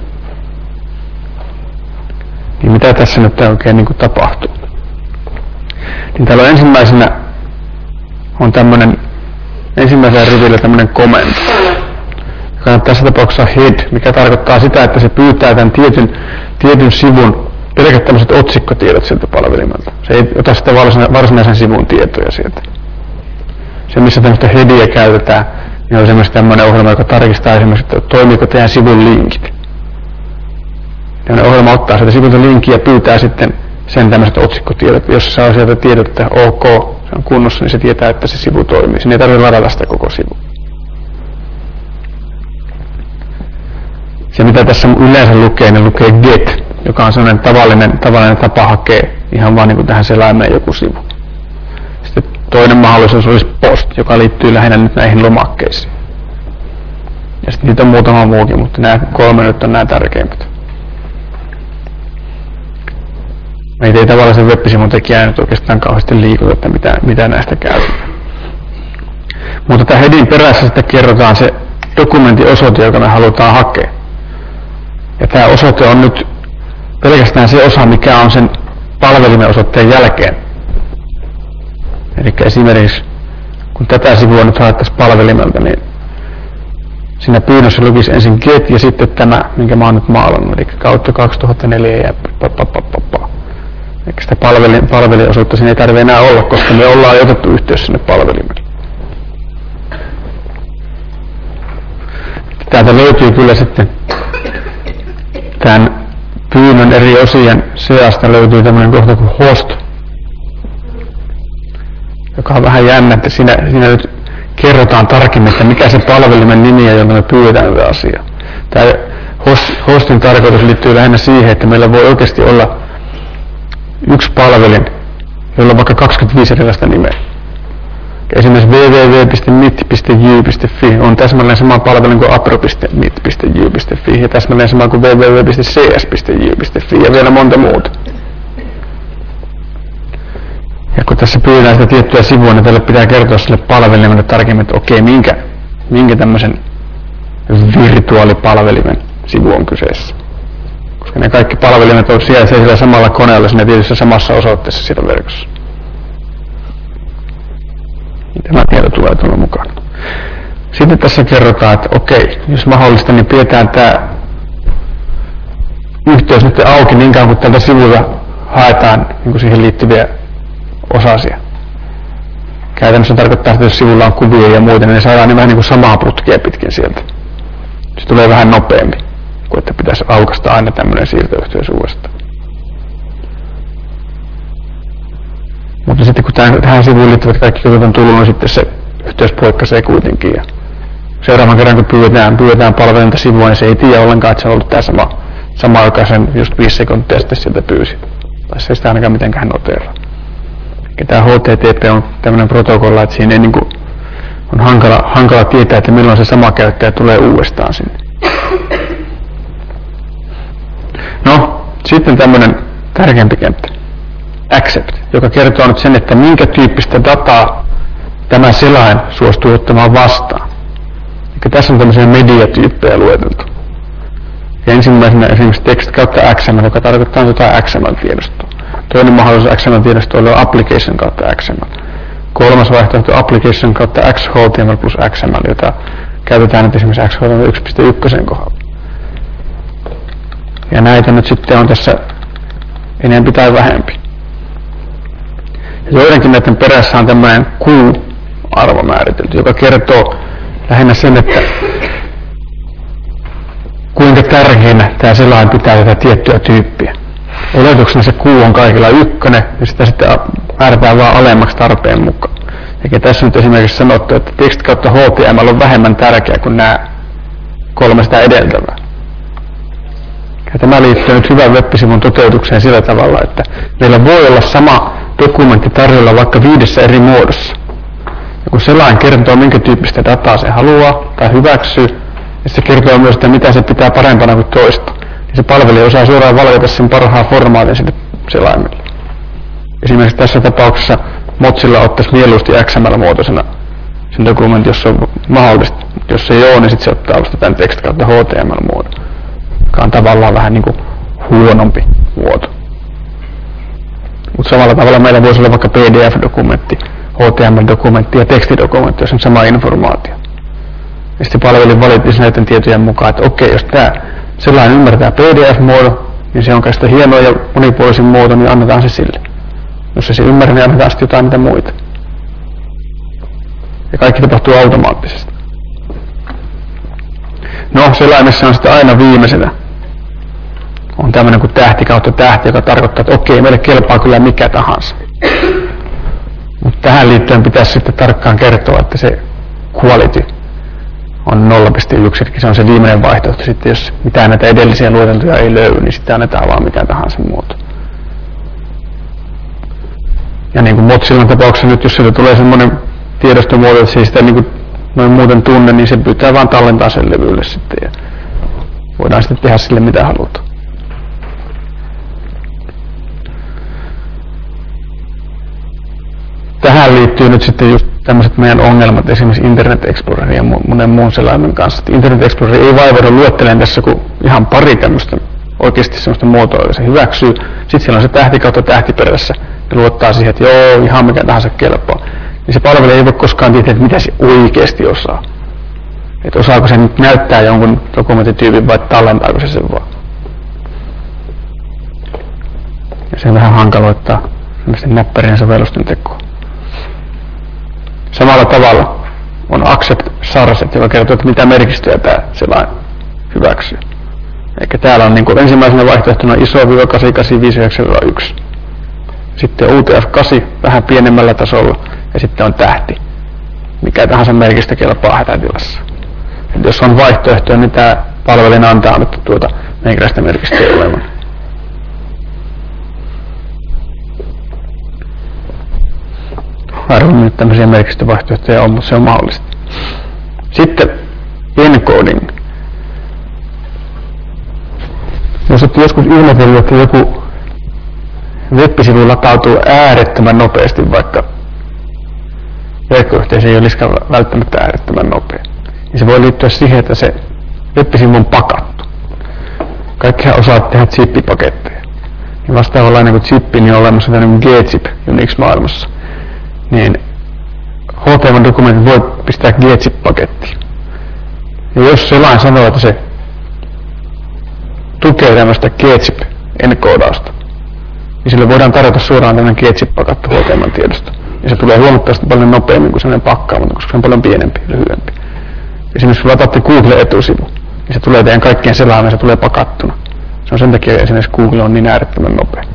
[SPEAKER 1] Niin mitä tässä nyt oikein niin kuin tapahtuu? Niin täällä on ensimmäisenä on tämmönen, ensimmäisellä rivillä tämmönen komento, joka on tässä tapauksessa head, mikä tarkoittaa sitä, että se pyytää tämän tietyn, tietyn sivun pelkät tämmöiset otsikkotiedot sieltä palvelimelta. Se ei ota sitä varsinaisen sivun tietoja sieltä. Se, missä tämmöistä headiä käytetään, niin on semmoista tämmöinen ohjelma, joka tarkistaa esimerkiksi, että toimiiko teidän sivun linkit. Tämmöinen ohjelma ottaa sieltä sivulta linkin ja pyytää sitten sen tämmöiset otsikkotiedot. Jos se saa sieltä tiedot, että ok, se on kunnossa, niin se tietää, että se sivu toimii. Siinä ei tarvitse ladata sitä koko sivu. Se, mitä tässä yleensä lukee, niin lukee get, joka on sellainen tavallinen, tavallinen tapa hakea ihan vaan niin kuin tähän selaimeen joku sivu. Sitten toinen mahdollisuus olisi post, joka liittyy lähinnä nyt näihin lomakkeisiin. Ja sitten niitä on muutama muukin, mutta nämä kolme nyt on nämä tärkeimmät. Meitä ei tavallisen web-sivun tekijää nyt oikeastaan kauheasti liikuta, että mitä, mitä näistä käytetään. Mutta tämän headin perässä sitten kerrotaan se dokumentin osoite, joka me halutaan hakea. Ja tämä osoite on nyt pelkästään se osa, mikä on sen palvelimen osoitteen jälkeen. Eli esimerkiksi kun tätä sivua nyt haettaisiin palvelimelta, niin siinä pyynnössä lukisi ensin get ja sitten tämä, minkä mä oon nyt maalannut, eli kautta kaksituhattaneljä ja papapapapapa. Eikä sitä palvelin, palvelinosuutta siinä ei tarvitse enää olla, koska me ollaan otettu yhteys sinne palvelimelle. täältä löytyy kyllä sitten tämän pyynnön eri osien seasta löytyy tämmöinen kohta kuin host, joka on vähän jännä, että siinä, siinä nyt kerrotaan tarkemmin, että mikä se palvelimen nimi on, jolla me pyydetään tätä asiaa. Tämä host, hostin tarkoitus liittyy lähinnä siihen, että meillä voi oikeasti olla yksi palvelin, jolla on vaikka kaksikymmentäviisi erilaista nimeä. Esimerkiksi double-u double-u double-u piste mit piste j piste f i on täsmälleen sama palvelin kuin apro piste mit piste j piste f i ja täsmälleen sama kuin double-u double-u double-u piste c s piste j piste f i ja vielä monta muuta. Ja kun tässä pyydään sitä tiettyä sivua, niin tälle pitää kertoa sille palvelimelle tarkemmin, että okei, minkä, minkä tämmöisen virtuaalipalvelimen sivu on kyseessä. Koska ne kaikki palvelimet on siellä, siellä samalla koneella siinä tietyssä samassa osoitteessa siellä verkossa. Tämä tieto tulee tulla mukaan. Sitten tässä kerrotaan, että okei, jos mahdollista, niin pidetään tämä yhteys nyt auki niin kauan kuin tältä sivulta haetaan niin siihen liittyviä osasia. Käytännössä tarkoittaa, että jos sivulla on kuvia ja muita, niin ne saadaan niin vähän niin kuin samaa putkea pitkin sieltä. Se tulee vähän nopeammin, kuin että pitäisi aukaista aina tämmöinen siirtoyhteys uudestaan. Mutta sitten kun tähän sivuun liittyvät kaikki jutut on tullut, niin sitten se yhteys poikkaisee kuitenkin. Ja seuraavan kerran kun pyydetään, pyydetään palvelinta sivua, niin se ei tiedä ollenkaan, että se on ollut tämä sama, sama joka sen just viisi sekuntia sitten sieltä pyysi. Tai se ei sitä ainakaan mitenkään noteraa. Ja tämä H T T P on tämmöinen protokolla, että siinä ei niin kuin, on hankala, hankala tietää, että milloin se sama käyttäjä tulee uudestaan sinne. No, sitten tämmöinen tärkeämpi kenttä. Accept, joka kertoo nyt sen, että minkä tyyppistä dataa tämä selain suostuu ottamaan vastaan. Eli tässä on tämmöisiä mediatyyppejä lueteltu. Ja ensimmäisenä esimerkiksi text kautta X M L, joka tarkoittaa jotain X M L-tiedostoa. Toinen mahdollisuus X M L-tiedostoa on application kautta X M L. Kolmas vaihtoehto application kautta X H T M L plus X M L, jota käytetään nyt esimerkiksi X H T M L yksi piste yksi kohdalla. Ja näitä nyt sitten on tässä enempi tai vähempi. Ja joidenkin näiden perässä on tämmöinen Q-arvo määritelty, joka kertoo lähinnä sen, että kuinka tärkeänä tämä selain pitää tätä tiettyä tyyppiä. Oletuksena se Q on kaikilla ykkönen, ja sitä sitten määrätään vaan alemmaksi tarpeen mukaan. Eikä tässä nyt esimerkiksi sanottu, että text kautta H T M L on vähemmän tärkeä kuin nämä kolme sitä edeltävää. Ja tämä liittyy nyt hyvän web-sivun toteutukseen sillä tavalla, että meillä voi olla sama dokumentti tarjolla vaikka viidessä eri muodossa. Ja kun selain kertoo, minkä tyyppistä dataa se haluaa tai hyväksyy, ja se kertoo myös, että mitä se pitää parempana kuin toista, niin se palvelija osaa suoraan valita sen parhaan formaatin sille selaimelle. Esimerkiksi tässä tapauksessa Mozilla ottaisi mieluusti X M L-muotoisena sen dokumentin, jos se on mahdollista. Jos se ei ole, niin sitten se ottaa vasta tämän text kautta H T M L-muodon, joka on tavallaan vähän niin kuin huonompi muoto. Mutta samalla tavalla meillä voisi olla vaikka P D F-dokumentti, H T M L-dokumentti ja tekstidokumentti, jos on sama informaatio. Ja sitten palvelin valittiin näiden tietojen mukaan, että okei, jos tämä sellainen ymmärtää P D F-muodon, niin se on kai sitä hienoa ja monipuolisin muoto, niin annetaan se sille. Jos se se ymmärrää, niin annetaan sitten jotain mitä muita. Ja kaikki tapahtuu automaattisesti. No, selaimessa on sitten aina viimeisenä. On tämmöinen kuin tähti kautta tähti, joka tarkoittaa, että okei, meille kelpaa kyllä mikä tahansa. Mutta tähän liittyen pitäisi sitten tarkkaan kertoa, että se quality on nolla pilkku yksi, eli se on se viimeinen vaihtoehto. Sitten jos mitään näitä edellisiä lueteltuja ei löydy, niin sitten annetaan vaan mikä tahansa muoto. Ja niin kuin Mozillan tapauksessa nyt, jos sieltä tulee semmoinen tiedostomuoto, että se ei sitä niin kuin noin muuten tunne, niin se pyytää vaan tallentaa sen levylle sitten. Ja voidaan sitten tehdä sille mitä halutaan. Tähän liittyy nyt sitten just tämmöiset meidän ongelmat esimerkiksi Internet Explorerin ja monen muun selaimen kanssa. Internet Explorer ei vaivaudu luettelemaan tässä kuin ihan pari tämmöistä oikeasti semmoista muotoa, joka se hyväksyy. Sitten siellä on se tähti kautta tähti perässä ja luottaa siihen, että joo, ihan mikä tahansa kelpaa. Niin se palvelija ei voi koskaan tietää, että mitä se oikeasti osaa. Että osaako se nyt näyttää jonkun dokumenttityypin vai tallentaako se sen vaan. Ja se vähän hankaloittaa semmoisten näppärien sovellusten tekoa. Samalla tavalla on accept-sarset, joka kertoo, että mitä merkistöjä tämä selain hyväksyy. Eikä täällä on niin kuin ensimmäisenä vaihtoehtona iso kahdeksan kahdeksan viisi yhdeksän yksi. Sitten U T F kahdeksan vähän pienemmällä tasolla ja sitten on tähti. Mikä tahansa merkistä kelpaa hätätilassa. Et jos on vaihtoehtoja, niin tämä palvelin antaa nyt tuota meikäläistä merkistöä olemaan. Harvoin nyt tämmöisiä merkistövaihtoehtoja on, mutta se on mahdollista. Sitten encoding. Jos olette joskus ihmetellyt, että joku web-sivu latautuu äärettömän nopeasti, vaikka verkkoyhteys ei olisikaan välttämättä äärettömän nopea, niin se voi liittyä siihen, että se web-sivu on pakattu. Kaikkihan osaat tehdä zippipaketteja. Ja vastaavanlainen kuin zippi, niin on olemassa tämmöinen gzip Unix-maailmassa. Niin H T M L-dokumentit voi pistää gzip-pakettiin. Ja jos selain sanoo, että se tukee tämmöistä gzip-enkoodausta, niin sille voidaan tarjota suoraan tämmöinen gzip-pakattu H T M L-tiedosto. Ja se tulee huomattavasti paljon nopeammin kuin sellainen pakkaamaton, koska se on paljon pienempi ja lyhyempi. Esimerkiksi kun lataatte Google-etusivu, niin se tulee teidän kaikkien selaimen, se tulee pakattuna. Se on sen takia esimerkiksi Google on niin äärettömän nopea.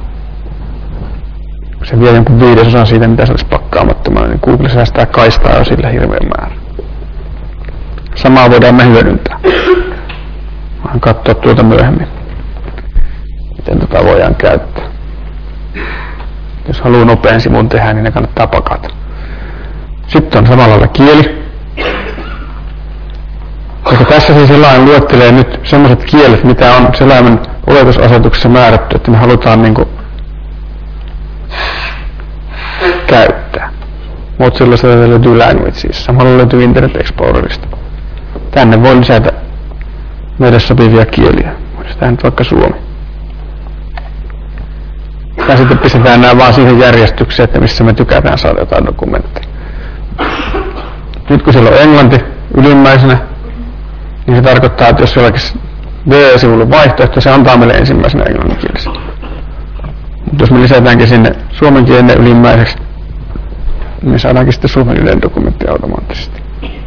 [SPEAKER 1] Kun se vie jonkun viidesosan siitä, mitä se olisi pakkaamattomana, niin Google säästää kaistaa jo sillä hirveän määrä. Samaa voidaan me hyödyntää. Voin katsoa tuota myöhemmin, miten tätä voidaan käyttää. Jos haluaa nopean sivun tehdä, niin ne kannattaa pakata. Sitten on samalla lailla kieli. Koska tässä siis selain luettelee nyt sellaiset kielet, mitä on selaimen oletusasetuksessa määrätty, että me halutaan niin kuin käyttää. Mozillasta löytyy languages, samalla löytyy Internet Explorerista. Tänne voi lisätä meille sopivia kieliä. Sitä nyt vaikka suomi. Ja sitten pistetään nämä vaan siihen järjestykseen, että missä me tykätään saada jotain dokumentteja. Nyt kun siellä on englanti ylimmäisenä, niin se tarkoittaa, että jos jollakin V-sivulla on vaihtoehto, se antaa meille ensimmäisenä englanninkielisen. Mutta jos me lisätäänkin sinne suomenkielinen ylimmäiseksi, niin me saadaankin sitten suomenkielinen dokumentti automaattisesti.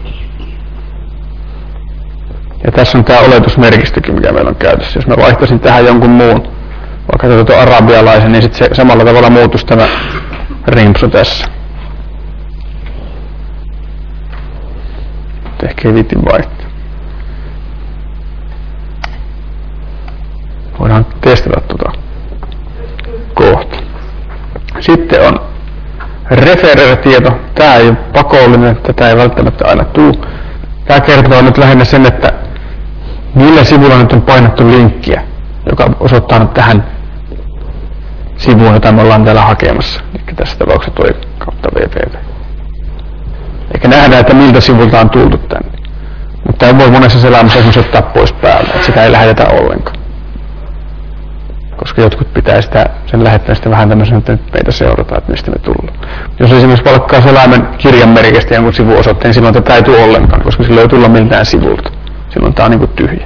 [SPEAKER 1] Ja tässä on tämä oletusmerkistökin, mikä meillä on käytössä. Jos mä vaihtaisin tähän jonkun muun, vaikka tuota arabialaisen, niin sitten se samalla tavalla muuttuisi tämä rimpsu tässä. Ehkä ei viitin vaihtaa. Voidaan testata tuota kohta. Sitten on referer-tieto. Tämä ei ole pakollinen, tätä ei välttämättä aina tule. Tämä kertoo nyt lähinnä sen, että millä sivulla nyt on painettu linkkiä, joka osoittaa nyt tähän sivuun, jota me ollaan täällä hakemassa. Eli tässä tapauksessa toi kautta www. Eikä nähdä, että miltä sivulta on tultu tänne. Mutta tämä voi monessa selaimessa esimerkiksi ottaa pois päältä, että sitä ei lähetetä ollenkaan. Koska jotkut pitää sitä, sen lähettämistä vähän tämmöisen, että nyt meitä seurataan, että mistä me tullaan. Jos esimerkiksi palkkaa selaimen kirjanmerkistä jonkun sivuosoitteen, silloin tätä ei tule ollenkaan, koska sillä ei tulla miltään sivulta. Silloin tämä on niin kuin tyhjä.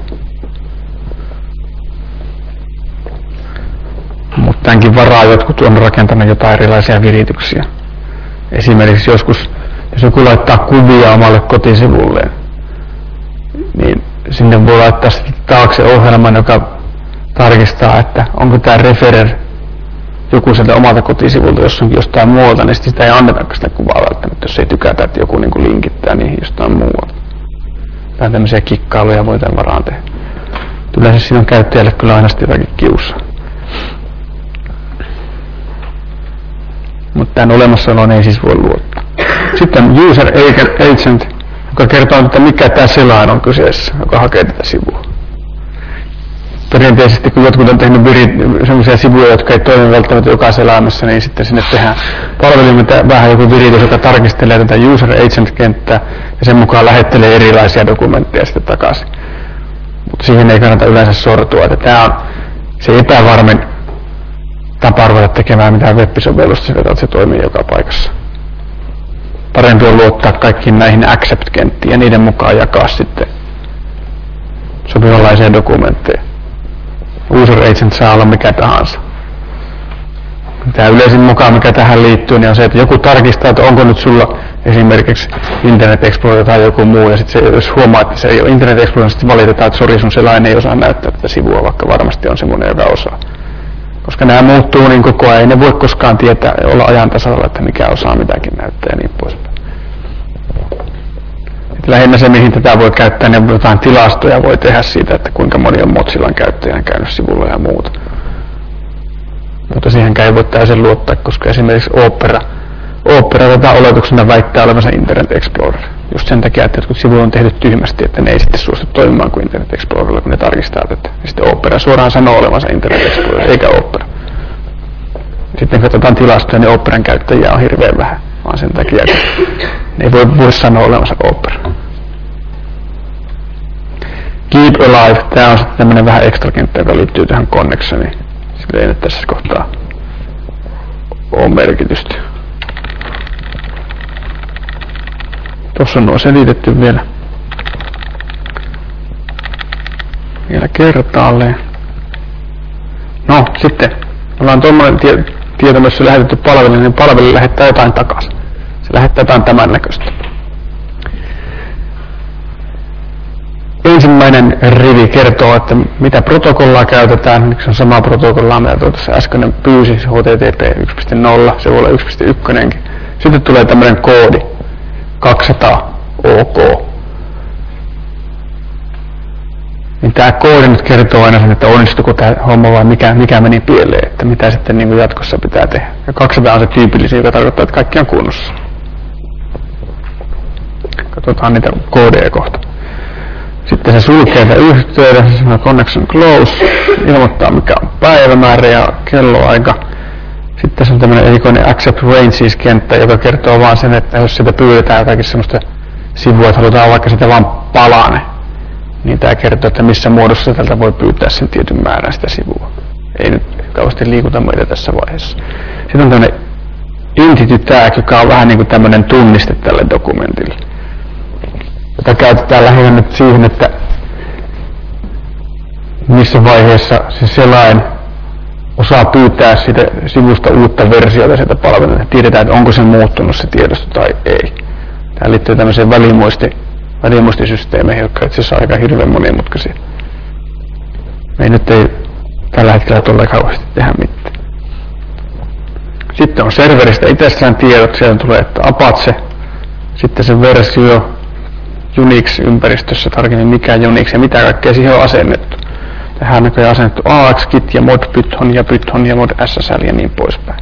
[SPEAKER 1] Mutta tämänkin varaa jotkut on rakentanut jotain erilaisia virityksiä. Esimerkiksi joskus, jos joku laittaa kuvia omalle kotisivulleen, niin sinne voi laittaa sitten taakse ohjelman, joka tarkistaa, että onko tämä referer joku sieltä omalta kotisivulta jossakin jostain muualta, niin sitä ei annetakaan sitä kuvaa välttämättä, jos ei tykätä, että joku niin kuin linkittää niihin jostain muualta. Tai tämmöisiä kikkailuja voi tämän varaan tehdä. Yleensä siinä on käyttäjälle kyllä aina sitten jotakin kiusaa. Mutta tämän olemassaolon ei siis voi luottaa. Sitten user agent, joka kertoo, että mikä tämä selain on kyseessä, joka hakee tätä sivua. Perinteisesti kun jotkut on tehnyt sellaisia sivuja, jotka ei toimi välttämättä joka selaimessa, niin sitten sinne tehdään palvelimenta vähän joku viritys, joka tarkistelee tätä user agent-kenttää ja sen mukaan lähettelee erilaisia dokumentteja sitten takaisin. Mutta siihen ei kannata yleensä sortua, että tämä on se epävarmin tapa ruveta tekemään mitään web-sovellusta, sillä että se toimii joka paikassa. Parempi on luottaa kaikkiin näihin accept-kenttiin ja niiden mukaan jakaa sitten sopivanlaisia dokumentteja. User agent saa olla mikä tahansa. Tämä yleisin mukaan, mikä tähän liittyy, niin on se, että joku tarkistaa, että onko nyt sulla esimerkiksi Internet Explorer tai joku muu, ja sitten se, jos huomaa, että se ei ole Internet Explorer, niin sitten valitetaan, että sori, sun selain ei osaa näyttää tätä sivua, vaikka varmasti on semmoinen, joka osaa. Koska nämä muuttuu niin koko ajan, ei ne voi koskaan tietää, olla ajan tasalla, että mikä osaa mitäkin näyttää ja niin poispäin. Et lähinnä se, mihin tätä voi käyttää, niin jotain tilastoja voi tehdä siitä, että kuinka moni on Mozillan käyttäjän käynyt sivulla ja muuta. Mutta siihenkään ei voi täysin luottaa, koska esimerkiksi Opera, Opera tätä oletuksena väittää olevansa Internet Explorer. Just sen takia, että jotkut sivut on tehty tyhmästi, että ne ei sitten suostu toimimaan kuin Internet Explorerilla, kun ne tarkistaa tätä. Ja sitten Opera suoraan sanoo olevansa Internet Explorer, eikä Opera. Sitten katsotaan tilastoja, niin Operan käyttäjiä on hirveän vähän, vaan sen takia, että ne ei voi, voi sanoa olevansa Opera. Keep Alive, tämä on sitten tämmöinen vähän ekstra kenttä, joka liittyy tähän connectioniin. Sillä ei nyt tässä kohtaa ole merkitystä. Tuossa on nuo selitetty vielä, vielä kertaalleen. No sitten, ollaan tuommoinen tie, tieto, jos se lähetetty palvelu, niin palvelu lähettää jotain takaisin. Se lähettää jotain tämän näköistä. Ensimmäinen rivi kertoo, että mitä protokollaa käytetään. Se on samaa protokollaa, mitä tuossa äsken pyysi, H T T P yksi piste nolla, se voi olla yksi piste yksi. Sitten tulee tämmöinen koodi, kaksisataa OK. Niin tämä koodi nyt kertoo aina sen, että onnistuiko tämä homma vai mikä, mikä meni pieleen, että mitä sitten niin kuin jatkossa pitää tehdä. Ja kaksisataa on se tyypillisiä, joka tarkoittaa, että kaikki on kunnossa. Katsotaan niitä koodeja kohta. Sitten se sulkee tämän yhteyden, se sanoo connection close, ilmoittaa mikä on päivämäärä ja kelloaika. Sitten tässä on tämmöinen erikoinen accept ranges-kenttä, joka kertoo vaan sen, että jos sitä pyydetään jotakin semmoista sivua, että halutaan vaikka sitä vaan palane, niin tämä kertoo, että missä muodossa tältä voi pyytää sen tietyn määrän sitä sivua. Ei nyt kauheasti liikuta meitä tässä vaiheessa. Sitten on tämmöinen entity tag, joka on vähän niin kuin tämmöinen tunniste tälle dokumentille, jota käytetään lähinnä nyt siihen, että missä vaiheessa se selain osaa pyytää siitä sivusta uutta versiota sieltä palvelulta. Tiedetään, että onko se muuttunut se tiedosto tai ei. Tämä liittyy tämmöiseen välimuisti, välimuistisysteemeihin, jotka itse asiassa on aika hirveän monimutkaisia. Me ei nyt ei tällä hetkellä tuolla kauheasti tehdä mitään. Sitten on serveristä itsessään tiedot, sieltä tulee, että Apache, sitten se versio, Unix-ympäristössä tarkemmin mikä Unix ja mitä kaikkea siihen on asennettu. Tähän on näköjään asennettu A X Kit ja mod Python ja Python ja mod S S L ja niin poispäin.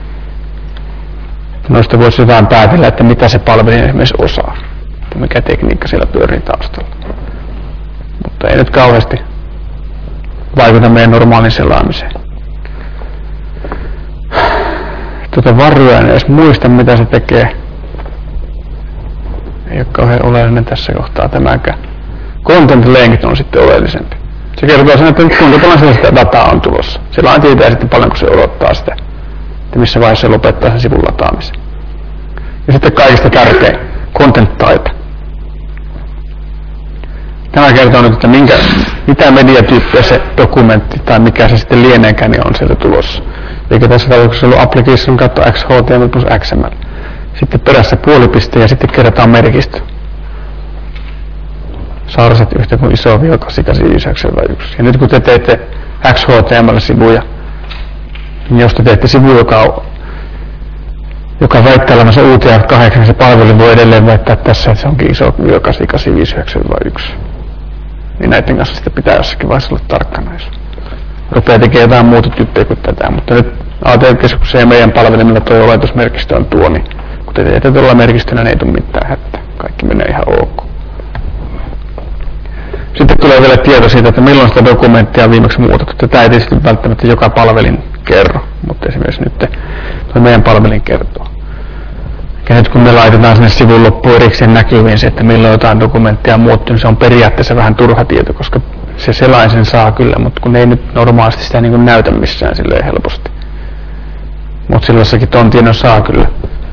[SPEAKER 1] Noista voisi jotain päätellä, että mitä se palvelin esimerkiksi osaa. Että mikä tekniikka siellä pyörii taustalla. Mutta ei nyt kauheasti vaikuta meidän normaaliin selaamiseen. Tuota varjoa en edes muista mitä se tekee. Ei ole kauhean oleellinen tässä kohtaa tämäkään. Content length on sitten oleellisempi. Se kertoo sen, että kuinka paljon sitä dataa on tulossa. Sillä on tietää sitten paljonko se odottaa sitä, että missä vaiheessa se lopettaa sen sivun lataamisen. Ja sitten kaikista tärkein, content type. Tämä kertoo nyt, että minkä, mitä mediatyyppiä se dokumentti tai mikä se sitten lieneekään niin on sieltä tulossa. Eikä tässä tarkoituksessa ollut application kautta X H T M L plus X M L. Sitten perässä puolipiste ja sitten kerrotaan merkistö. Sarset yhtä kuin iso viiva kahdeksansataakahdeksankymmentäyksi yksi. Ja nyt kun te teette X H T M L-sivuja, niin jos te teette sivu, joka, on, joka väittää olevansa U T F kahdeksan, niin se palvelu voi edelleen väittää tässä, että se onkin iso viiva kahdeksansataakahdeksankymmentäviisi yhdeksän yksi. Niin näiden kanssa sitten pitää jossakin vaiheessa olla tarkkana, jos rupeaa tekemään jotain muuta tyyppiä kuin tätä. Mutta nyt A T L-keskuksen ja meidän palvelimella tuo oletusmerkistö on tuo, niin kun te teette tuolla merkistönä, niin ei tule mitään hätää. Kaikki menee ihan ok. Sitten tulee vielä tieto siitä, että milloin sitä dokumenttia on viimeksi muutettu. Tätä ei tietysti välttämättä joka palvelin kerro, mutta esimerkiksi nyt tuo meidän palvelin kertoo. Ja nyt kun me laitetaan sinne sivun loppuun erikseen näkyviin se, että milloin jotain dokumenttia on muuttunut, niin se on periaatteessa vähän turha tieto, koska se selain sen saa kyllä, mutta kun ei nyt normaalisti sitä niin kuin näytä missään silleen helposti. Mutta silloinkin ton tiedon saa kyllä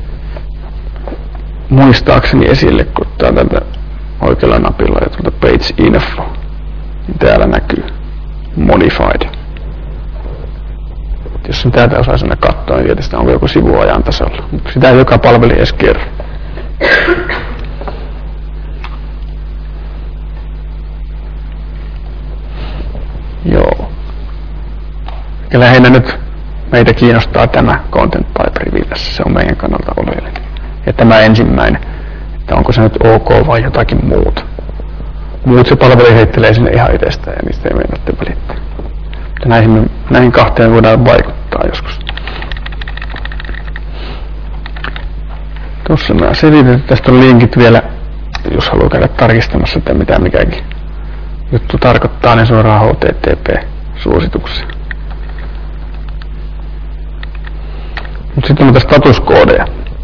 [SPEAKER 1] muistaakseni esille, kun ottaa tätä oikealla napilla ja tuolta page info, niin täällä näkyy modified. Jos sen täältä osaa sinne katsoa, niin tietysti onko joku sivu ajan tasalla. Mutta sitä ei joka palveli edes kerro. Joo. Ja lähinnä nyt meitä kiinnostaa tämä Content Pipe Villassa. Se on meidän kannalta oleellinen. Ja tämä ensimmäinen, että onko se nyt ok vai jotakin muuta. Muut se palveli heittelee sinne ihan itsestään ja niistä ei meidän välittää. Näihin, näihin kahteen voidaan vaikuttaa joskus. Tuossa mä selitän, että tästä on linkit vielä, jos haluaa käydä tarkistamassa, että mitä mikäkin juttu tarkoittaa, niin suoraan H T T P-suosituksia. Mutta sitten on tästä statuskoodeja.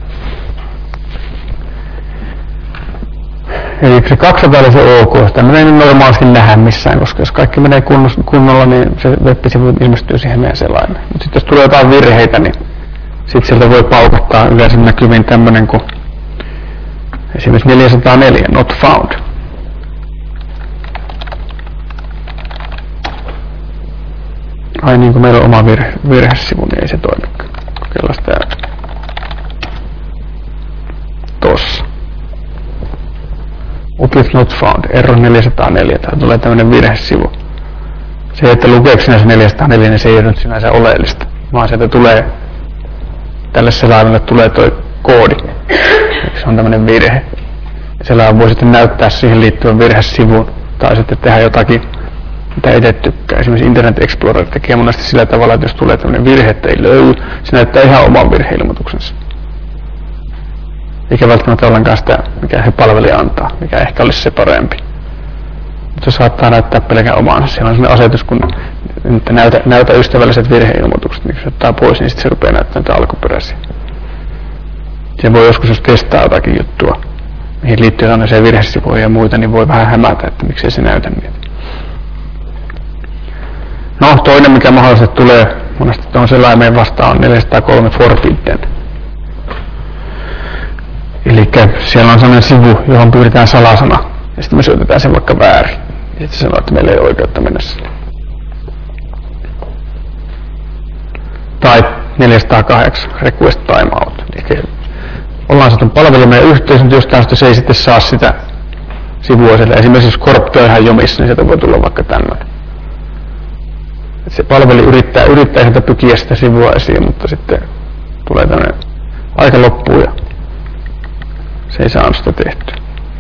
[SPEAKER 1] Eli se kaksisataa oli se ok, sitä me ei normaalisti nähdä missään, koska jos kaikki menee kunnolla, niin se web-sivu ilmestyy siihen meidän selaimeen. Mutta sitten jos tulee jotain virheitä, niin sitten sieltä voi paukuttaa yleensä näkyviin tämmönen kuin esimerkiksi neljäsataaneljä, not found. Ai niin kuin meillä on oma virhe, virhesivu, niin ei se toimikaan. Kokeillaan sitä tossa. Upit not found, error neljäsataaneljä, täällä tulee tämmönen virhesivu. Se, että lukeeko sinä se neljäsataaneljä, niin se ei ole nyt sinänsä oleellista, vaan sieltä tulee, tälle selaimelle tulee toi koodi. Se on tämmönen virhe. Selain voi sitten näyttää siihen liittyvän virhesivun, tai sitten tehdä jotakin, mitä itse tykkää. Esimerkiksi Internet Explorer tekee monesti sillä tavalla, että jos tulee tämmönen virhe, että ei löydy, se näyttää ihan oman virheilmoituksensa. Eikä välttämättä ollenkaan sitä, mikä he palvelija antaa, mikä ehkä olisi se parempi. Mutta se saattaa näyttää pelkään omaansa. Siellä on sellainen asetus, kun näytä, näytä ystävälliset virheilmoitukset, niin kun se ottaa pois, niin sitten se rupeaa näyttämään niitä alkuperäisiä. Se voi joskus, jos testaa jotakin juttua, mihin liittyy tällaiseen virhesivuihin ja muita, niin voi vähän hämätä, että miksei se näytä niitä. No, toinen, mikä mahdollisesti tulee monesti tuohon selaimeen vastaan, on neljäsataakolme forbidden. Eli siellä on sellainen sivu, johon pyydetään salasana, ja sitten me syötetään sen vaikka väärin. Ja sitten se sanoo, että meillä ei ole oikeutta mennä sinne. Tai neljäsataakahdeksan, request timeout. Eli ollaan sitten palvelumme yhteys, mutta jostain se ei sitten saa sitä sivua sieltä. Esimerkiksi jos korppi on ihan jomissa, niin sieltä voi tulla vaikka tämmöinen. Se palvelu yrittää, yrittää sieltä pykiä sitä sivua esiin, mutta sitten tulee tämmöinen aika loppuu ja se ei saanut sitä tehtyä.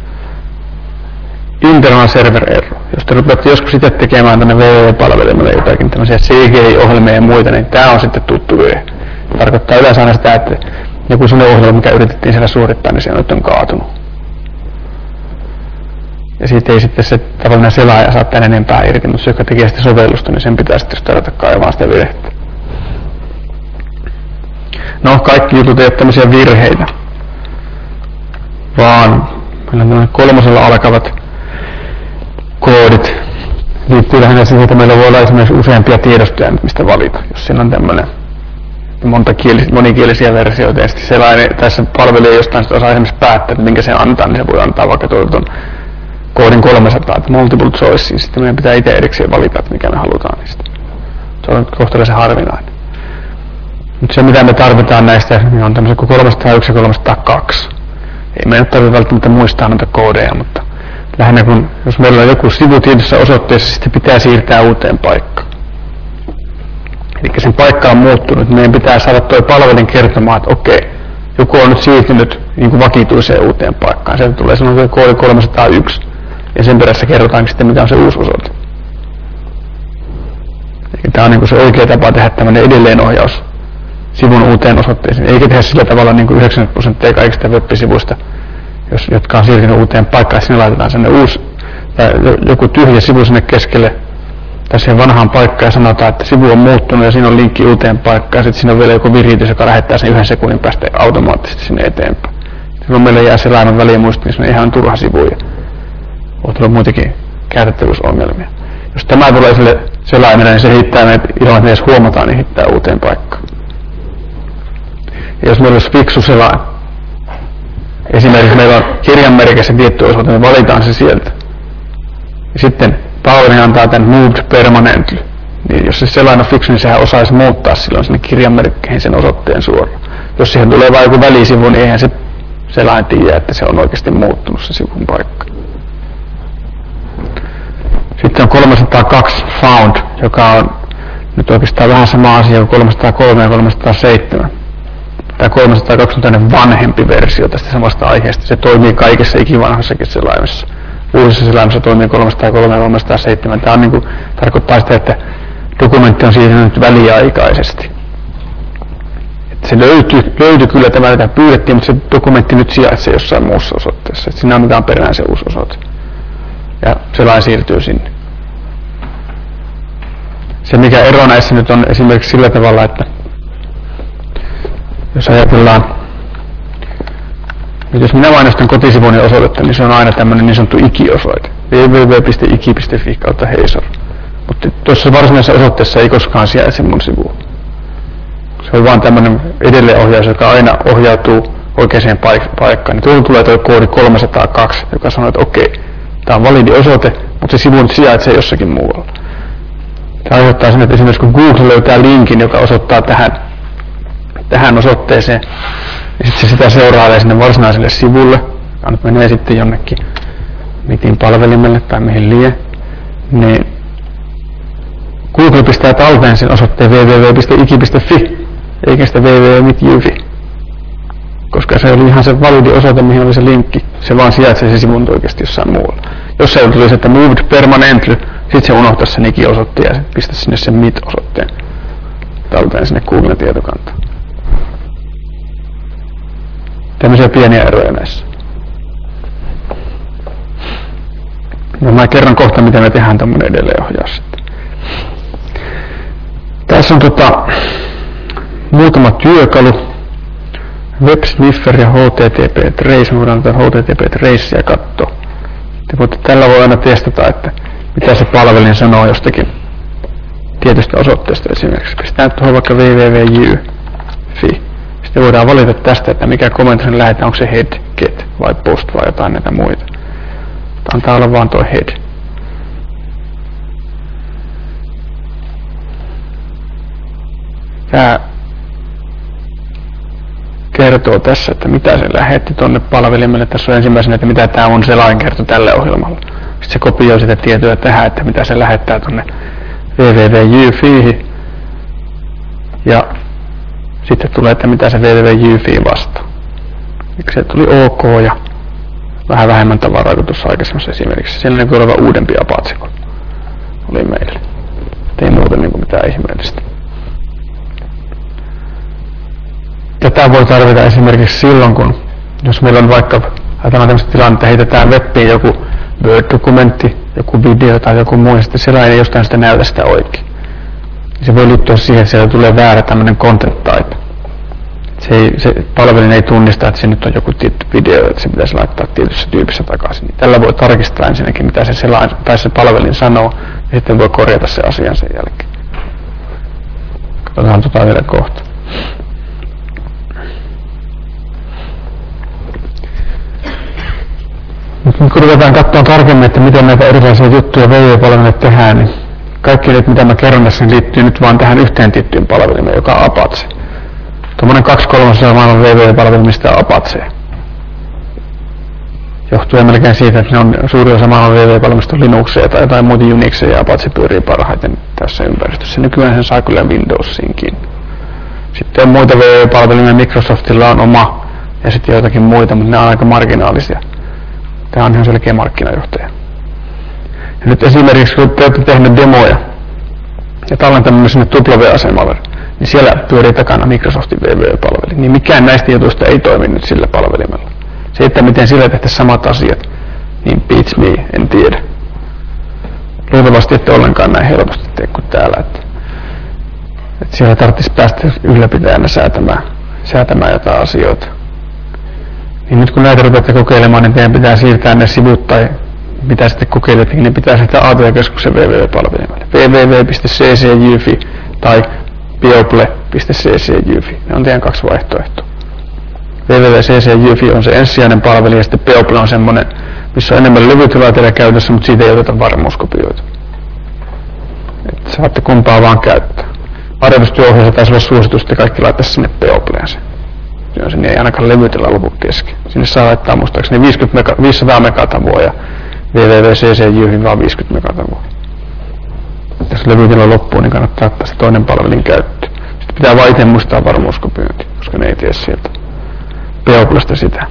[SPEAKER 1] Internal server error. Jos te rupeatte joskus itse tekemään tänne www-palvelimelle jotakin tämmöisiä C G I-ohjelmia ja muita, niin tää on sitten tuttu virhe. Tarkoittaa yleensä aina sitä, että joku sellainen ohjelma, mikä yritettiin siellä suorittaa, niin se on nyt on kaatunut. Ja siitä ei sitten se tavallinen selaaja saa tän enempää irti, mutta se, joka tekee sitä sovellusta, niin sen pitää sitten tarvita kaivaa sitä virhettä. No, kaikki jutut ei ole tämmöisiä virheitä, vaan meillä on kolmosella alkavat koodit. Liittyy lähinnä siihen, että meillä voi olla esimerkiksi useampia tiedostoja, mistä valita. Jos siinä on tämmöinen monikielisiä versioita, ja sitten selaaja, tässä palvelija jostain sitten osaa esimerkiksi päättää, että minkä se antaa, niin se voi antaa vaikka tuon koodin kolmesataa, että multiple choice, niin sitten meidän pitää itse erikseen valita, että mikä me halutaan niistä. Se on kohtalaisen harvinainen. Mutta se, mitä me tarvitaan näistä, niin on tämmöisiä kuin kolmesataayksi ja kolmesataakaksi. Ei meidän tarvitse välttämättä muistaa noita koodeja, mutta lähinnä kun, jos meillä on joku sivu tietyssä osoitteessa, sitten pitää siirtää uuteen paikkaan. Eli sen paikka on muuttunut, meidän pitää saada tuo palvelin kertomaan, että okei, joku on nyt siirtynyt niin kuin vakituiseen uuteen paikkaan. Sieltä tulee sellainen koodi kolmesataayksi, ja sen perässä kerrotaankin sitten, mikä on se uusi osoite. Eli tämä on niin kuin se oikea tapa tehdä tämmöinen edelleenohjaus sivun uuteen osoitteeseen, eikä tehdä sillä tavalla niin kuin yhdeksänkymmentä prosenttia kaikista web-sivuista, jos, jotka on siirtynyt uuteen paikkaan, sinne laitetaan sinne uusi, tai joku tyhjä sivu sinne keskelle, tai siihen vanhaan paikkaan ja sanotaan, että sivu on muuttunut ja siinä on linkki uuteen paikkaan, ja sitten siinä on vielä joku viritys, joka lähettää sen yhden sekunnin päästä automaattisesti sinne eteenpäin. Silloin meillä jää se lainan välimuisti, niin se on ihan turha sivu, ja on tullut muitakin käytettävyysongelmia. Jos tämä tulee sille selaimelle, niin se hittää meidät ilman, että me edes huomataan, niin hittää uuteen paikkaan. Ja jos meillä olisi fiksu selain, esimerkiksi meillä on kirjanmerkissä tietty osoite, me valitaan se sieltä. Ja sitten palvelija antaa tämän moved permanently, niin jos se selain on fiksu, niin sehän osaisi muuttaa silloin sinne kirjanmerkkeihin sen osoitteen suoraan. Jos siihen tulee vain joku välisivu, niin eihän se selain tiedä, että se on oikeasti muuttunut se sivun paikka. Sitten on kolmesataakaksi found, joka on nyt oikeastaan vähän sama asia kuin kolmesataakolme ja kolmesataaseitsemän. Tämä kolmesataakaksi on tämmöinen vanhempi versio tästä samasta aiheesta. Se toimii kaikessa ikivanhassakin selaimessa. Uusissa selaimissa toimii kolmesataakolme ja kolmesataaseitsemän. Tämä on niin kuin, tarkoittaa sitä, että dokumentti on siirtynyt väliaikaisesti. Että se löytyi, löytyi kyllä tämä, mitä pyydettiin, mutta se dokumentti nyt sijaitsee jossain muussa osoitteessa. Että siinä on mitään perään se uusi osoite. Ja selain siirtyy sinne. Se mikä ero näissä nyt on esimerkiksi sillä tavalla, että jos ajatellaan, että jos minä mainostan kotisivuni osoitetta, niin se on aina tämmöinen niin sanottu ikiosoite. double-u double-u double-u piste iki piste fi kautta Heisor. Mutta tuossa varsinaisessa osoitteessa ei koskaan sijaitse mun sivua. Se on vaan tämmöinen edelleenohjaus, joka aina ohjautuu oikeaan paik- paikkaan. Tuolla tulee tuo koodi kolmesataakaksi, joka sanoo, että okei, tämä on validi osoite, mutta se sivu nyt sijaitsee jossakin muualla. Tämä aiheuttaa sen, että esimerkiksi kun Google löytää linkin, joka osoittaa tähän, tähän osoitteeseen, ja sitten se sitä seuraalee sinne varsinaiselle sivulle, joka nyt menee sitten jonnekin mitin palvelimelle tai mihin lie, niin Google pistää talteen sen osoitteen double-u double-u double-u piste iki piste fi, eikä sitä double-u double-u double-u piste mit jufi, koska se oli ihan se validi osoite, mihin oli se linkki. Se vaan sijaitsee se sivun oikeasti jossain muualla. Jos se tulisi, että moved permanently, sitten se unohtaisi sen iki-osoitteen ja pistäisi sinne sen mit-osoitteen talteen sinne Googlen tietokantaan. Tämmöisiä pieniä eroja näissä. Ja mä kerron kohta, miten me tehdään tämmöinen edelleenohjaus sitten. Tässä on tota, muutama työkalu. WebSniffer ja H T T P Trace. Me voidaan tätä H T T P Tracea katsoa. Te voitte, tällä voi aina testata, että mitä se palvelin sanoo jostakin tietystä osoitteesta esimerkiksi. Pistetään tuohon vaikka www piste fi. Sitten voidaan valita tästä, että mikä komento sen lähetään, onko se head, get vai post vai jotain näitä muita. Antaa olla vaan tuo head. Tämä kertoo tässä, että mitä se lähetti tuonne palvelimelle. Tässä on ensimmäisenä, että mitä tämä on selain kerto tälle ohjelmalle. Sitten se kopioi sitä tietoa tähän, että mitä se lähettää tuonne www piste fiihin. Ja sitten tulee, että mitä se www piste fi vastaa. Se tuli OK ja vähän vähemmän tavaraa kuin tuossa aikaisemmassa esimerkiksi. Siellä näkyy olevan uudempi Apache kuin oli meillä. Ei muuten niin kuin mitään ihmeellistä. Tätä voi tarvita esimerkiksi silloin, kun jos meillä on vaikka ajatellaan tämmöistä tilannetta, heitetään webbiin joku Word-dokumentti, joku video tai joku muu, ja sitten siellä ei jostain sitä näytä sitä oikein. Se voi liittyä siihen, että siellä tulee väärä tämmöinen content type. Se, ei, se palvelin ei tunnista, että se nyt on joku tietty video, että se pitäisi laittaa tietyssä tyypissä takaisin. Tällä voi tarkistaa ensinnäkin, mitä se, selain, tai se palvelin sanoo, ja sitten voi korjata se asian sen jälkeen. Katsotaan tota vielä kohta. Nyt kun ruvetaan katsomaan tarkemmin, että miten näitä erilaisia juttuja web-palveluille tehdään, niin kaikki nyt, mitä mä kerron tässä, niin liittyy nyt vaan tähän yhteen tiettyyn palvelimeen, joka on Apache. Tuommoinen kaksi kolmasosaa maailman web-palvelimista on Apache. Johtuen melkein siitä, että ne on suuri osa maailman web-palvelimista on Linuxia tai jotain muuta Unixia, ja Apache pyörii parhaiten tässä ympäristössä. Nykyään sen saa kyllä Windowsiinkin. Sitten on muita web-palvelimia, Microsoftilla on oma, ja sitten joitakin muita, mutta ne on aika marginaalisia. Tämä on ihan selkeä markkinajohtaja. Ja nyt esimerkiksi kun te olette tehneet demoja ja tallentanut sinne W W-asemalle, niin siellä pyörii takana Microsoftin web-palveli. Niin mikään näistä jutuista ei toimi nyt sillä palvelimella. Se, että miten sillä tehtäisiin samat asiat, niin beats me, en tiedä. Luultavasti ette ollenkaan näin helposti tee kuin täällä. Että, että siellä tarvitsisi päästä ylläpitäjänä säätämään, säätämään jotain asioita. Niin nyt kun näitä rupeatte kokeilemaan, niin teidän pitää siirtää ne sivut tai mitä sitten kokeilettiin, niin pitää siirtää A T V-keskuksen www-palvelimelle. www piste c c j f i tai people piste c c j f i. Ne on teidän kaksi vaihtoehtoa. www piste c c j f i on se ensisijainen palvelu ja sitten people on semmoinen, missä on enemmän levytilaa teillä käytössä, mutta siitä ei oteta varmuuskopioita. Saatte kumpaa vaan käyttää. Harjoitustyöohjeessa taisi olla suositus, että kaikki laittaisi sinne Peopleen sen. Sinne ei ainakaan levytellä lopu kesken. Sinne saa laittaa muistaakseni viisisataa megatavoa ja www piste c c j vaan viisikymmentä megatavoa. Jos levytellä loppuu, niin kannattaa ottaa se toinen palvelin käyttöön. Sitten pitää vaan itse muistaa varmuuskopiointi, koska ne ei tee sieltä Peoplesta sitä.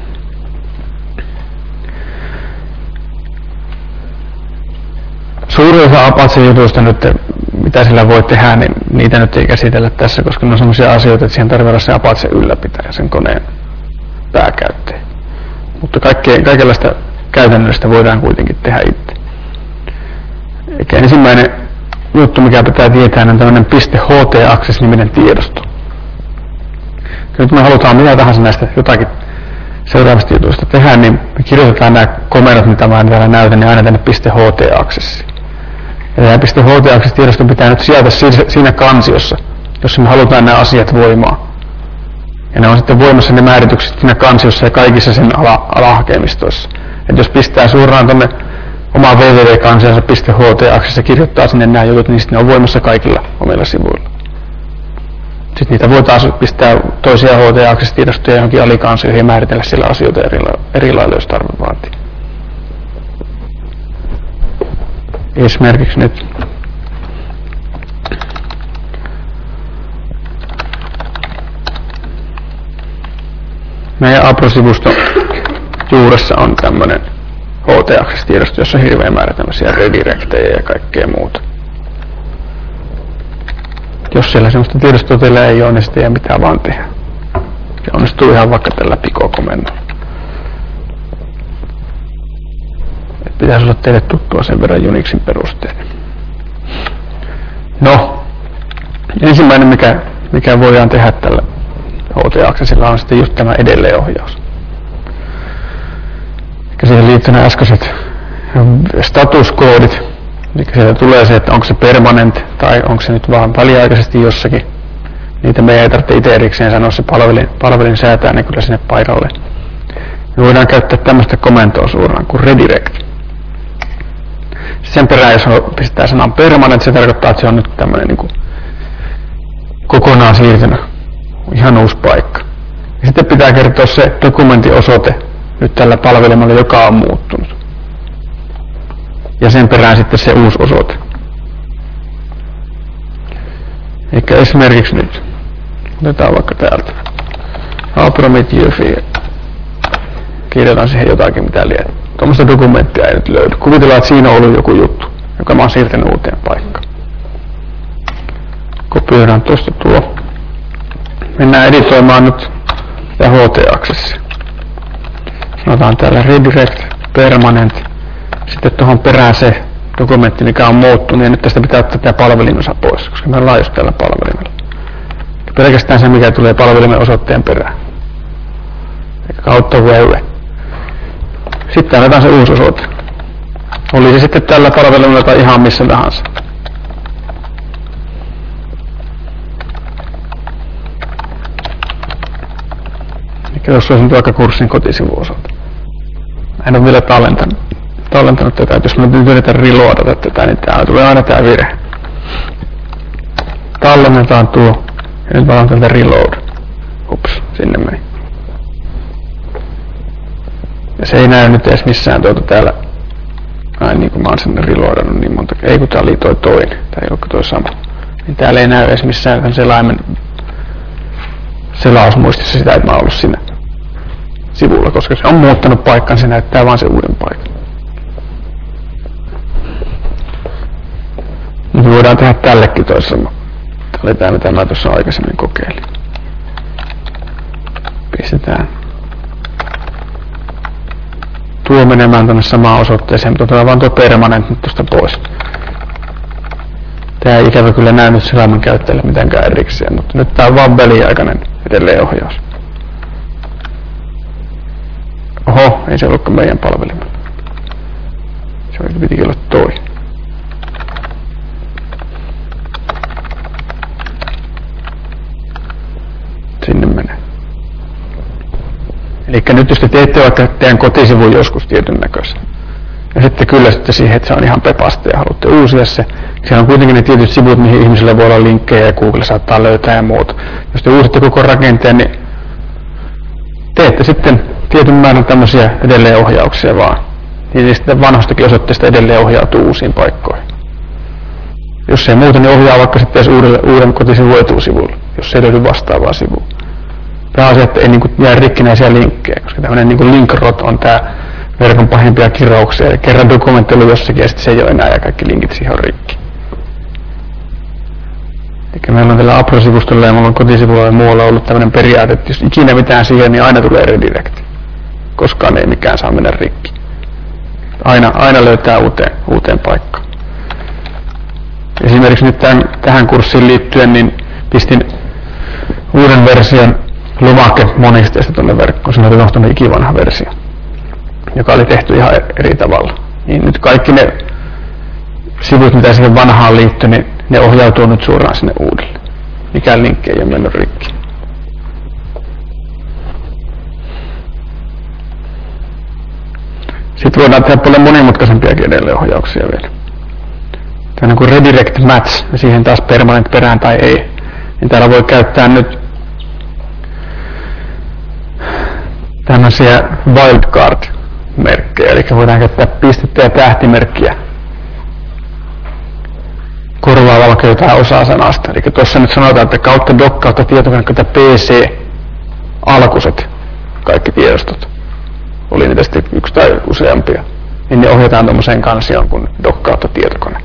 [SPEAKER 1] Suurin osa Apache-jutuista nyt, mitä sillä voi tehdä, niin niitä nyt ei käsitellä tässä, koska ne on sellaisia asioita, että siihen tarvitsee olla se Apache ylläpitäjä, sen koneen pääkäyttäjä. Mutta kaikenlaista käytännöllistä voidaan kuitenkin tehdä itse. Eikä ensimmäinen juttu, mikä pitää tietää, on tämmöinen .ht-access-niminen tiedosto. Nyt me halutaan mitä tahansa näistä jotakin seuraavista jutuista tehdä, niin me kirjoitetaan nämä komennot, mitä mä täällä näytän, niin aina tänne .ht-accessiin. Ja tämä .ht-access-tiedosto pitää nyt sieltä siinä kansiossa, jossa me halutaan nämä asiat voimaan. Ja ne on sitten voimassa ne määritykset siinä kansiossa ja kaikissa sen ala, alahakemistoissa. Että jos pistää suoraan tuonne omaan www-kansionsa .ht-access ja kirjoittaa sinne nämä jutut, niin sitten ne on voimassa kaikilla omilla sivuilla. Sitten niitä voi taas pistää toisia H T-access-tiedostoja johonkin alikansioihin ja määritellä sillä asioita eri, eri lailla, jos tarve vaatii. Esimerkiksi nyt meidän Apro-sivuston juuressa on tämmöinen H T-access-tiedosto, jossa on hirveä määrä tämmöisiä redirectejä ja kaikkea muuta. Jos siellä semmoista tiedostoa teillä ei ole, niin sitten ei mitään vaan tehdä. Se onnistuu ihan vaikka tällä Pico-komennolla. Pitäisi olla teille tuttua sen verran Unixin perusteella. No, ensimmäinen mikä, mikä voidaan tehdä tällä H T-accessilla on sitten just tämä edelleenohjaus. Eli siihen liittyy nämä äskeiset statuskoodit. Eli sieltä tulee se, että onko se permanent tai onko se nyt vaan väliaikaisesti jossakin. Niitä me ei tarvitse itse erikseen sanoa, se palvelin, palvelin säätää ne kyllä sinne paikalle. Me voidaan käyttää tämmöistä komentoa suoraan kuin redirect. Sen perään, jos pistää sanan permanent, se tarkoittaa, että se on nyt tämmöinen niin kuin kokonaan siirtynyt. Ihan uusi paikka. Ja sitten pitää kertoa se dokumentin osoite nyt tällä palvelimella, joka on muuttunut. Ja sen perään sitten se uusi osoite. Eikä esimerkiksi nyt, otetaan vaikka täältä, Apromit.jyfi, kirjoitan siihen jotakin mitä liian. Tuommoista dokumenttia ei nyt löydy. Kuvitellaan, että siinä on ollut joku juttu, joka mä oon siirtänyt uuteen paikkaan. Kopioidaan tuosta tuo. Mennään editoimaan nyt ja H T-accessia. Sanotaan täällä redirect, permanent. Sitten tuohon perään se dokumentti, mikä on muuttunut, ja nyt tästä pitää ottaa tämä palvelinosa pois, koska me ollaan just täällä palvelimella. Pelkästään se, mikä tulee palvelimen osoitteen perään. Eikä kautta web. Sitten annetaan se uusi osoite. Oli se sitten tällä palvelimella tai ihan missä tahansa. Eli jos olisi nyt vaikka kurssin kotisivuosoite. En ole vielä tallentanut. tallentanut tätä, että jos mä nyt yritän reloadata tätä, niin täällä tulee aina tää virhe. Tallennetaan tuo, ja nyt mä otan tältä reload. Ups, sinne meni. Ja se ei näy nyt edes missään tuota täällä, ai niin kuin mä oon sen reloadannut niin monta, ei kun tää oli toi toinen, tää ei olekaan toi sama. Niin täällä ei näy edes missään tämän selaimen selausmuistissa sitä, että mä oon ollut siinä sivulla, koska se on muuttanut paikkaan, se näyttää vaan se uuden paikan. Nyt voidaan tehdä tällekin toisessa. Tämä oli tämä, mitä mä tuossa aikaisemmin kokeilin. Pistetään tuo menemään tuonne samaan osoitteeseen, mutta otetaan vaan tuo permanent nyt tuosta pois. Tää ei ikävä kyllä näy nyt selaimen käyttäjälle mitenkään erikseen, mutta nyt tää on vaan väliaikainen edelleenohjaus. Oho, ei se ollutkaan meidän palvelimella. Se pitikin olla toi. Sinne menee. Elikkä nyt jos te teette vaikka teidän kotisivun joskus tietyn näköisen, ja sitten kyllästytte siihen, että se on ihan pepasta ja haluatte uusia se, Siellä on kuitenkin ne tietyt sivut, mihin ihmisille voi olla linkkejä ja Google saattaa löytää ja muuta. Jos te uusitte koko rakenteen, niin teette sitten tietyn määrän tämmöisiä edelleenohjauksia vaan. Niin niistä vanhoistakin osoitteista edelleen ohjautuu uusiin paikkoihin. Jos ei muuta, niin ohjaa vaikka sitten edes uudelle, uuden kotisivun etusivulle, jos ei löydy vastaavaa sivua. Pääasia, että ei niin kuin jää rikkinäisiä linkkejä, koska tämmöinen niin kuin link-rot on tämä verkon pahimpia kirouksia. Eli kerran dokumentti oli jossakin ja sitten se ei ole enää ja kaikki linkit siihen on rikki. Eli meillä on tällä Apro-sivustolla ja meillä on kotisivulla ja muualla ollut tämmöinen periaate, että jos ikinä mitään siihen, niin aina tulee redirect. Koskaan ei mikään saa mennä rikki. Aina, aina löytää uuteen, uuteen paikkaan. Esimerkiksi nyt tämän, tähän kurssiin liittyen niin pistin uuden version lomake monisteesta tuonne verkkoon. Siinä oli unohtunut ikivanha versio, joka oli tehty ihan eri tavalla. Niin nyt kaikki ne sivut, mitä siihen vanhaan liittyy, niin ne ohjautuu nyt suoraan sinne uudelle. Mikään linkki ei ole mennyt rikki. Sitten voidaan tehdä paljon monimutkaisempiakin edelleenohjauksia vielä. Tämä on kuin redirect match, ja siihen taas permanent perään tai ei. Niin täällä voi käyttää nyt tämmöisiä wildcard-merkkejä, eli voidaan käyttää pistettä ja tähtimerkkiä korvaavalla vaikka jotain osaa sanasta. Eli tuossa nyt sanotaan, että kautta doc kautta tietokone kautta pc alkuiset kaikki tiedostot. Oli niitä sitten yksi tai useampia. Niin ne ohjataan tuommoiseen kansioon kuin doc kautta tietokone.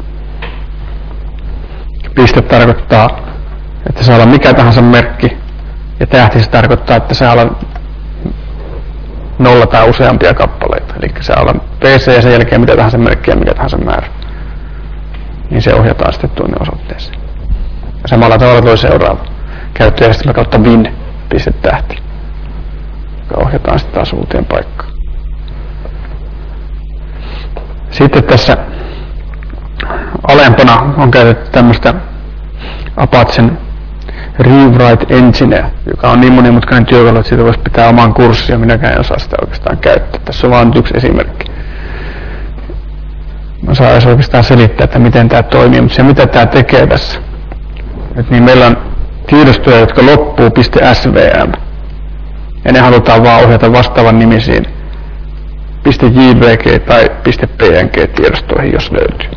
[SPEAKER 1] Piste tarkoittaa, että saa olla mikä tahansa merkki, ja tähti se tarkoittaa, että saa olla nolla tai useampia kappaleita. Eli saa olla pc ja sen jälkeen mitä tahansa merkkiä, mikä tahansa määrä. Niin se ohjataan sitten tuonne osoitteeseen. Ja samalla tavalla tuo seuraava käyttöjärjestelmä kautta win piste tähti, joka ohjataan sitten taas uuteen paikkaan. Sitten tässä alempana on käytetty tämmöistä Apachen Rewrite Engineä, joka on niin monimutkainen työkalu, että siitä voisi pitää oman kurssin ja minäkään en osaa sitä oikeastaan käyttää. Tässä on vain yksi esimerkki. Mä saan edes oikeastaan selittää, että miten tämä toimii, mutta se mitä tämä tekee tässä. Et niin meillä on tiedostoja, jotka loppuu .svm ja ne halutaan vaan ohjata vastaavan nimisiin .jpg tai .png tiedostoihin, jos löytyy.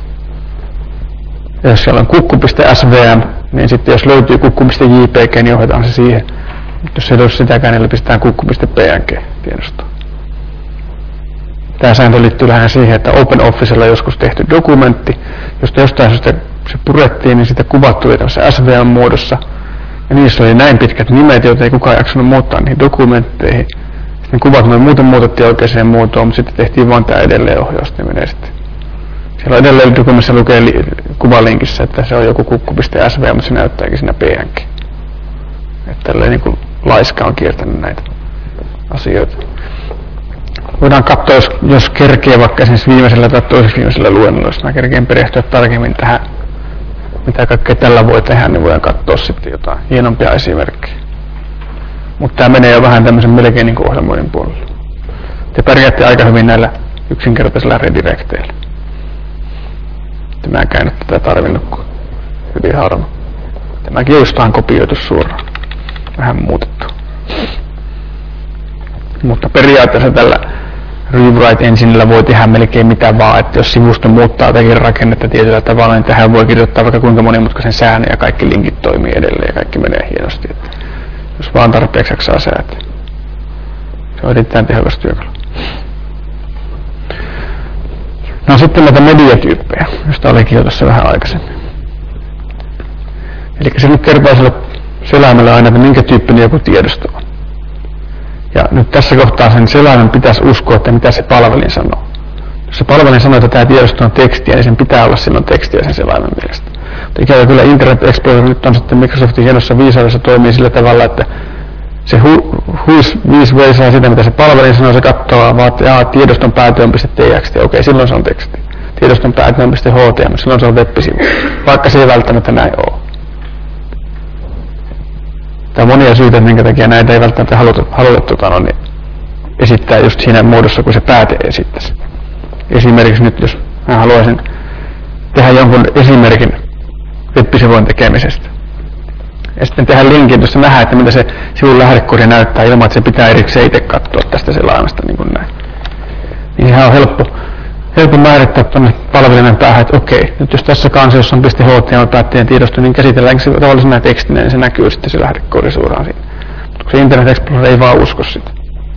[SPEAKER 1] Ja jos siellä on kukku.svm, niin sitten jos löytyy kukku.jpg, niin ohjataan se siihen. Jos ei löydy sitäkään, niin pistetään kukku.png tiedostoon. Tämä sääntö liittyy lähinnä siihen, että OpenOfficella on joskus tehty dokumentti, josta jostain syystä se purettiin, niin sitä kuvattu tämmöisessä S V M-muodossa. Ja niissä oli näin pitkät nimet, joita ei kukaan jaksanut muuttaa niihin dokumentteihin. Sitten kuvat noin muuten muutettiin oikeaan muotoon, mutta sitten tehtiin vain tämä edelleenohjaus, niin menee sitten. Siellä on edelleen dokumentissa lukee li- kuvalinkissä, että se on joku kukku.sv, mutta se näyttääkin siinä P N G. Että tälleen niin kuin laiska on kiertänyt näitä asioita. Voidaan katsoa, jos, jos kerkee vaikka esimerkiksi viimeisellä tai toisessa viimeisellä luennolla, jos mä kerkeen perehtyä tarkemmin tähän, mitä kaikkea tällä voi tehdä, niin voidaan katsoa sitten jotain hienompia esimerkkejä. Mutta tämä menee jo vähän tämmöisen melkein niin kuin ohjelmoinnin puolelle. Te pärjäätte aika hyvin näillä yksinkertaisilla redirecteillä. Mä en käynyt tätä tarvinnut, kun hyvin harma. Tämäkin on jostain kopioitu suoraan. Vähän muutettu. Mutta periaatteessa tällä Rewrite Enginellä voi tehdä melkein mitä vaan, että jos sivusto muuttaa jotakin rakennetta tietyllä tavalla, niin tähän voi kirjoittaa vaikka kuinka monimutkaisen säännön ja kaikki linkit toimii edelleen ja kaikki menee hienosti. Että jos vaan tarpeeksi jaksaa säätää. Se on erittäin tehokas työkalu. No sitten näitä mediatyyppejä, josta olikin jo tässä vähän aikaisemmin. Eli se nyt kertoo sille selaimen aina, että minkä tyyppinen joku tiedosto on. Ja nyt tässä kohtaa sen selaimen pitäisi uskoa, että mitä se palvelin sanoo. Jos se palvelin sanoo, että tämä tiedosto on tekstiä, niin sen pitää olla silloin tekstiä sen selaimen mielestä. Mutta ikävä kyllä Internet Explorer nyt on sitten Microsoftin hienossa viisaudessa toimii sillä tavalla, että se hu, huis viisi veisaa sitä, mitä se palvelin sanoo, se katsoo vaan, että jaa, tiedoston päätö on .txt, okei, silloin se on teksti. Tiedoston päätö on .html, silloin se on web-sivu, vaikka se ei välttämättä näin ole. Tämä on monia syitä, minkä takia näitä ei välttämättä haluta, haluta tuota, no, niin esittää just siinä muodossa, kun se pääte esittäisi. Esimerkiksi nyt, jos mä haluaisin tehdä jonkun esimerkin web-sivujen tekemisestä. Ja sitten tehdä linkin, jossa nähdään, että mitä se sivun lähdekoodi näyttää ilman, että se pitää erikseen itse katsoa tästä selaimesta niin kuin näin. Niin sehän on helppo, helppo määrittää tuonne palvelimen päähän, että okei, nyt jos tässä kansiossa on .html-päätteen tiedosto, niin käsitelläänkö se tavallisena tekstinä, niin se näkyy sitten se lähdekoodi suoraan siinä. Mutta se Internet Explorer ei vaan usko sitä.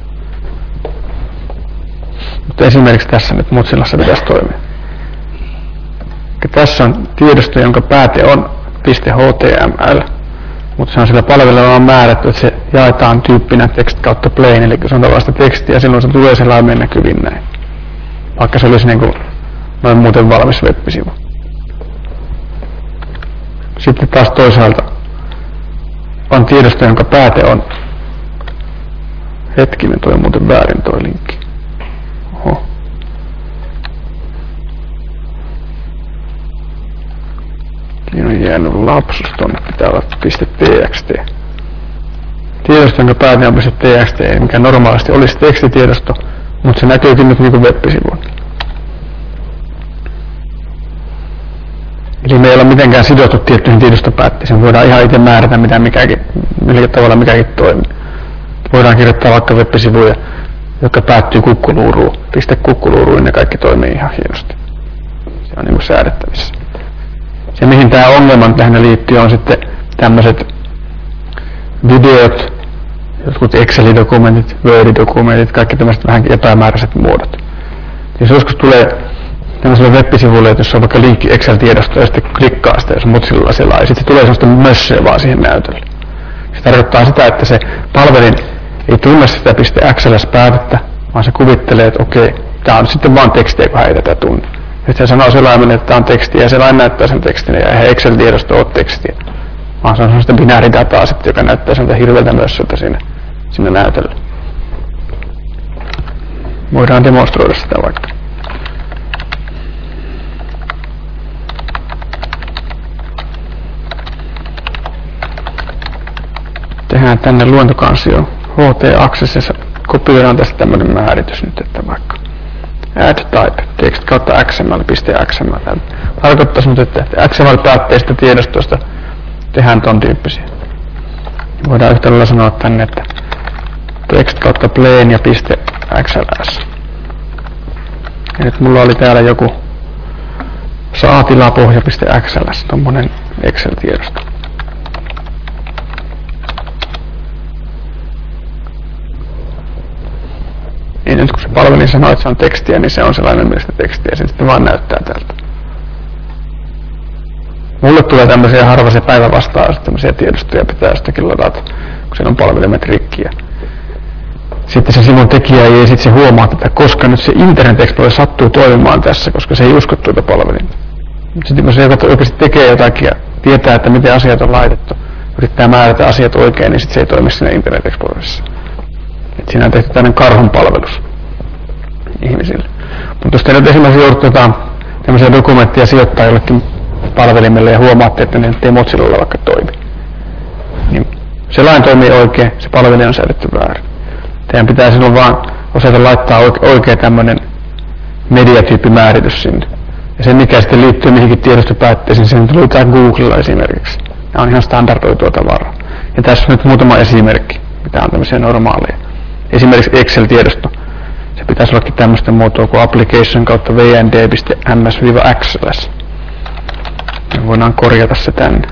[SPEAKER 1] Mutta esimerkiksi tässä nyt Mozillassa pitäisi toimia. Ja tässä on tiedosto, jonka pääte on .html, mutta se on sillä palvelella määrätty, että se jaetaan tyyppinä text kautta plain, eli se on tällaista tekstiä, silloin se tulee selaimen näkyviin näin. Vaikka se olisi niin kuin noin muuten valmis web-sivu. Sitten taas toisaalta on tiedosto, jonka pääte on, hetkinen, toi on muuten väärin toi linkki. Oho. Siinä on jäänyt lapsus, tuonne pitää olla .txt. Tiedosto, jonka pääte on .txt, mikä normaalisti olisi tekstitiedosto, mutta se näkyykin nyt niinku web-sivuun. Eli me ei ole mitenkään sidottu tiettyihin tiedostopäätteisiin. Voidaan ihan itse määrätä, mitä mikäkin, millä tavalla mikäkin toimii. Voidaan kirjoittaa vaikka web-sivuja, jotka päättyy kukkuluuruun, piste kukkuluuruun, niin ne kaikki toimii ihan hienosti. Se on niin kuin säädettävissä. Se, mihin tämä ongelma tähän liittyy, on sitten tämmöiset videot, jotkut Excel-dokumentit, Word-dokumentit, kaikki tämmöiset vähän epämääräiset muodot. Jos joskus tulee tämmöiselle web-sivulle, jos on vaikka linkki Excel-tiedosto ja sitten klikkaa sitä, jos Mozillalla selaa, ja sitten se tulee semmoista mössöä vaan siihen näytölle. Se tarkoittaa sitä, että se palvelin ei tunne sitä .xls-päätettä, vaan se kuvittelee, että okei, tämä on sitten vaan tekstiä, kun hän ei tätä tunne. Nyt se sanoo selaimelle, että tämä on tekstiä, ja selain näyttää sen tekstin, ja eihän Excel-tiedosto ole tekstiä. Vaan se on sellaista binääridataa sitten, joka näyttää sieltä hirveältä mössöltä siinä, siinä näytöllä. Voidaan demonstroida sitä vaikka. Tehdään tänne luontokansioon H T-aksessissa, kopioidaan tästä tämmöinen määritys nyt, että vaikka add type, text kautta xml.xml. Tarkoittaisi nyt, että X M L-päätteistä tiedostosta tehdään ton tyyppisiä. Voidaan yhtä lailla sanoa tänne, että text kautta plain ja .xls. Ja nyt mulla oli täällä joku saatilapohja.xls, tommonen Excel-tiedosto. Niin nyt kun se palvelin sanoo, että se on tekstiä, niin se on sellainen mielestä tekstiä, ja se sitten vaan näyttää tältä. Mulle tulee tämmöisiä harva se päivä vastaan, että tämmöisiä tiedostoja pitää jostakin ladata, kun siellä on palvelimet rikkiä. Sitten se sivun tekijä ei sitten se huomaa tätä, koska nyt se Internet Explorer sattuu toimimaan tässä, koska se ei usko tuota palvelinta. Sitten kun se oikeasti tekee jotakin ja tietää, että miten asiat on laitettu, yrittää määrätä asiat oikein, niin sitten se ei toimi siinä Internet Explorerissa. Et siinä on tehty tämmöinen karhun palvelus ihmisille. Mutta jos te nyt esimerkiksi joudutaan tämmöisiä dokumentteja sijoittaa jollekin palvelimelle ja huomaatte, että ne ei Mozillalla vaikka toimi, niin se lain toimii oikein, se palvelin on säädetty väärin. Teidän pitää silloin vaan osata laittaa oikea tämmöinen mediatyyppimääritys sinne. Ja se mikä sitten liittyy mihinkin tiedostopäätteisiin, sen tulee tää Googlella esimerkiksi. Nämä on ihan standardoitua tavaraa. Ja tässä on nyt muutama esimerkki, mitä on tämmöisiä normaaleja. Esimerkiksi Excel-tiedosto. Se pitäisi ollakin tämmöistä muotoa kuin application kautta vnd.ms-xls. Me voidaan korjata se tänne.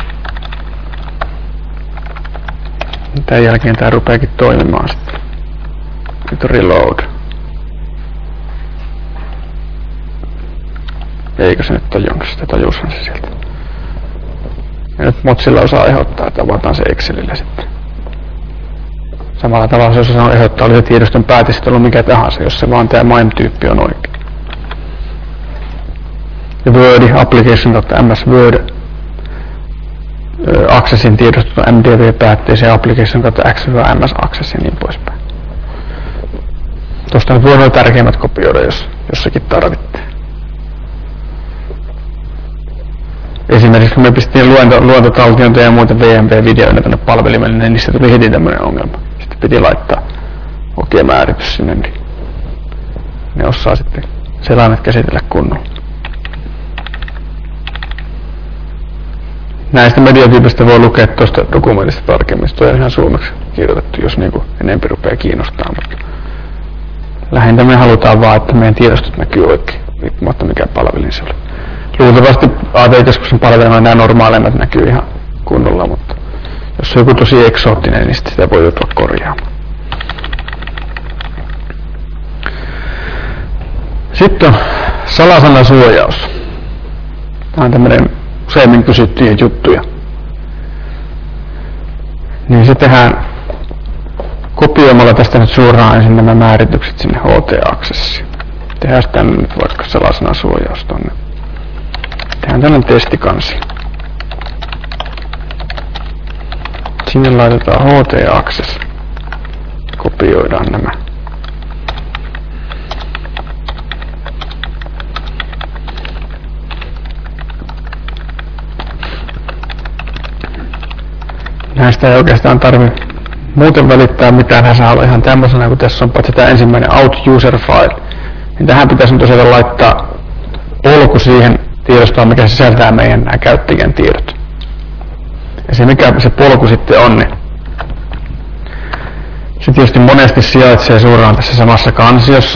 [SPEAKER 1] Tämän jälkeen tää rupeakin toimimaan sitten. Nyt on reload. Eikö se nyt tajunnut sitä, tajushan se sieltä. Ja nyt Mozilla osaa ehdottaa, että avataan se Excelillä sitten. Samalla tavalla se osaa ehdottaa, oli se tiedoston pääte sitten ollut mikä tahansa, jos se vaan tämä M I M E-tyyppi on oikein. Ja Word, application kautta ms Word, Accessin tiedostot M D V-päätteeseen, application kautta X ms Access ja niin poispäin. Tuosta nyt voi noin tärkeimmät kopioida, jos jossakin tarvitte. Esimerkiksi kun me pistiin luento, luontotaltiointia ja muita V M P-videoita tänne palvelimelle, niin niistä tuli heti tämmöinen ongelma. Sitten piti laittaa oikea määritys sinne, niin ne osaa sitten selaimet käsitellä kunnolla. näistä mediatyypistä voi lukea tuosta dokumentista tarkemmin. Tuo on ihan suomeksi kirjoitettu, jos niinku enemmän rupeaa kiinnostaa. Mutta lähinnä me halutaan vaan, että meidän tiedostot näkyy oikein, riippumatta mikä palvelin se oli. Luultavasti A T-keskuksen palvelina nämä normaalimmat näkyy ihan kunnolla, mutta jos se on joku tosi eksoottinen, niin sitä voi joutua korjaamaan. Sitten on salasanasuojaus. Tämä on tämmöinen useimmin kysyttyjä juttuja. Niin se tehdään kopioimalla tästä nyt suoraan ensin nämä määritykset sinne H T-aksessiin. Tehdään tänne nyt vaikka salasanasuojaus tonne. Tehdään tällainen testikansi. Sinne laitetaan H T-access. Kopioidaan nämä. Näistä ei oikeastaan tarvitse muuten välittää mitään, hän saa olla ihan tämmöisenä, kun tässä on paitsi tämä ensimmäinen out user file. Niin tähän pitäisi nyt osata laittaa polku siihen tiedostoon, mikä sisältää meidän nämä käyttäjän tiedot. Ja se mikä se polku sitten on, niin se tietysti monesti sijaitsee suoraan tässä samassa kansiossa.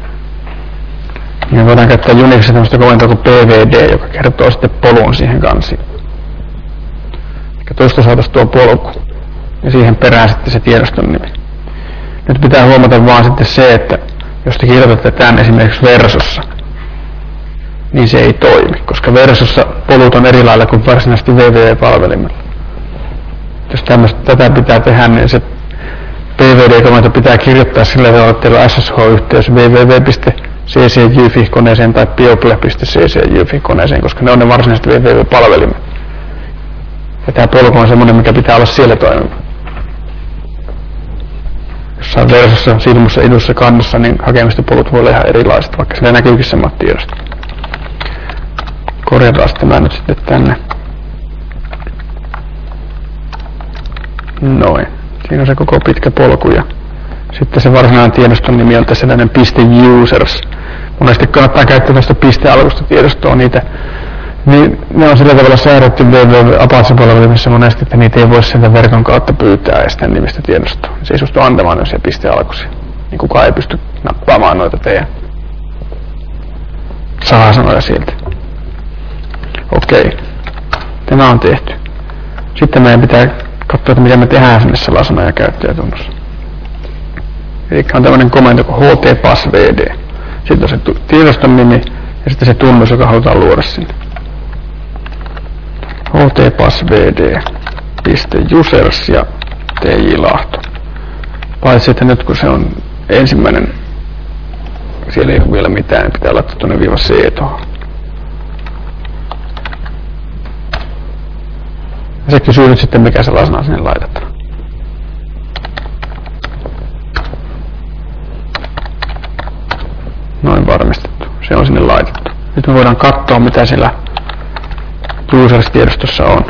[SPEAKER 1] Ja voidaan käyttää Unixissa tämmöistä komentoa kuin P V D, joka kertoo sitten polun siihen kansioon. Eli tuosta saataisiin tuo polku. Ja siihen perään sitten se tiedoston nimi. Nyt pitää huomata vaan sitten se, että jos te kirjoitatte tämän esimerkiksi Versossa, niin se ei toimi, koska Versossa polut on eri lailla kuin varsinaisesti W W W-palvelimella. Jos tämmöistä, tätä pitää tehdä, niin se P V D-komento pitää kirjoittaa sillä tavalla, että teillä on S S H-yhteys w w w piste c c j f i-koneeseen tai piople piste c c j f i-koneeseen, koska ne on ne varsinaiset W W W-palvelimet. Ja tämä polku on semmoinen, mikä pitää olla siellä toimiva. Jossain Versossa, Silmussa, Idussa, Kannussa, niin hakemistopolut voi olla ihan erilaiset, vaikka siellä näkyykin samat tiedostot. Korjataan tämä nyt sitten tänne. Noin. Siinä on se koko pitkä polku ja sitten se varsinainen tiedoston nimi on tässä tämmöinen .users. Monesti kannattaa käyttää tästä pistealkusta tiedostoa niitä. Niin ne on sillä tavalla säädetty W W W Apache-palvelimissa monesti, että niitä ei voi sieltä verkon kautta pyytää ja sitä nimistä tiedostoa. Se ei suostu antamaan jos se pistealkuisia. Niin kukaan ei pysty nappaamaan noita teidän salasanoja sieltä. Okei. Tämä on tehty. Sitten meidän pitää katsoa, että mitä me tehdään sinne salasana- ja käyttäjätunnossa. Eli on tämmöinen komento kuin H T passvd. Sitten on se tiedoston nimi ja sitten se tunnus, joka halutaan luoda sinne. H T passvd piste users ja T J Lahto. Paitsi että nyt kun se on ensimmäinen, siellä ei ole vielä mitään, niin pitää laittaa tuonne viiva C tuohon. Ja se kysyy nyt sitten mikä sellaisena sinne laitetaan. Noin varmistettu. Se on sinne laitettu. Nyt me voidaan katsoa mitä siellä users-tiedostossa on.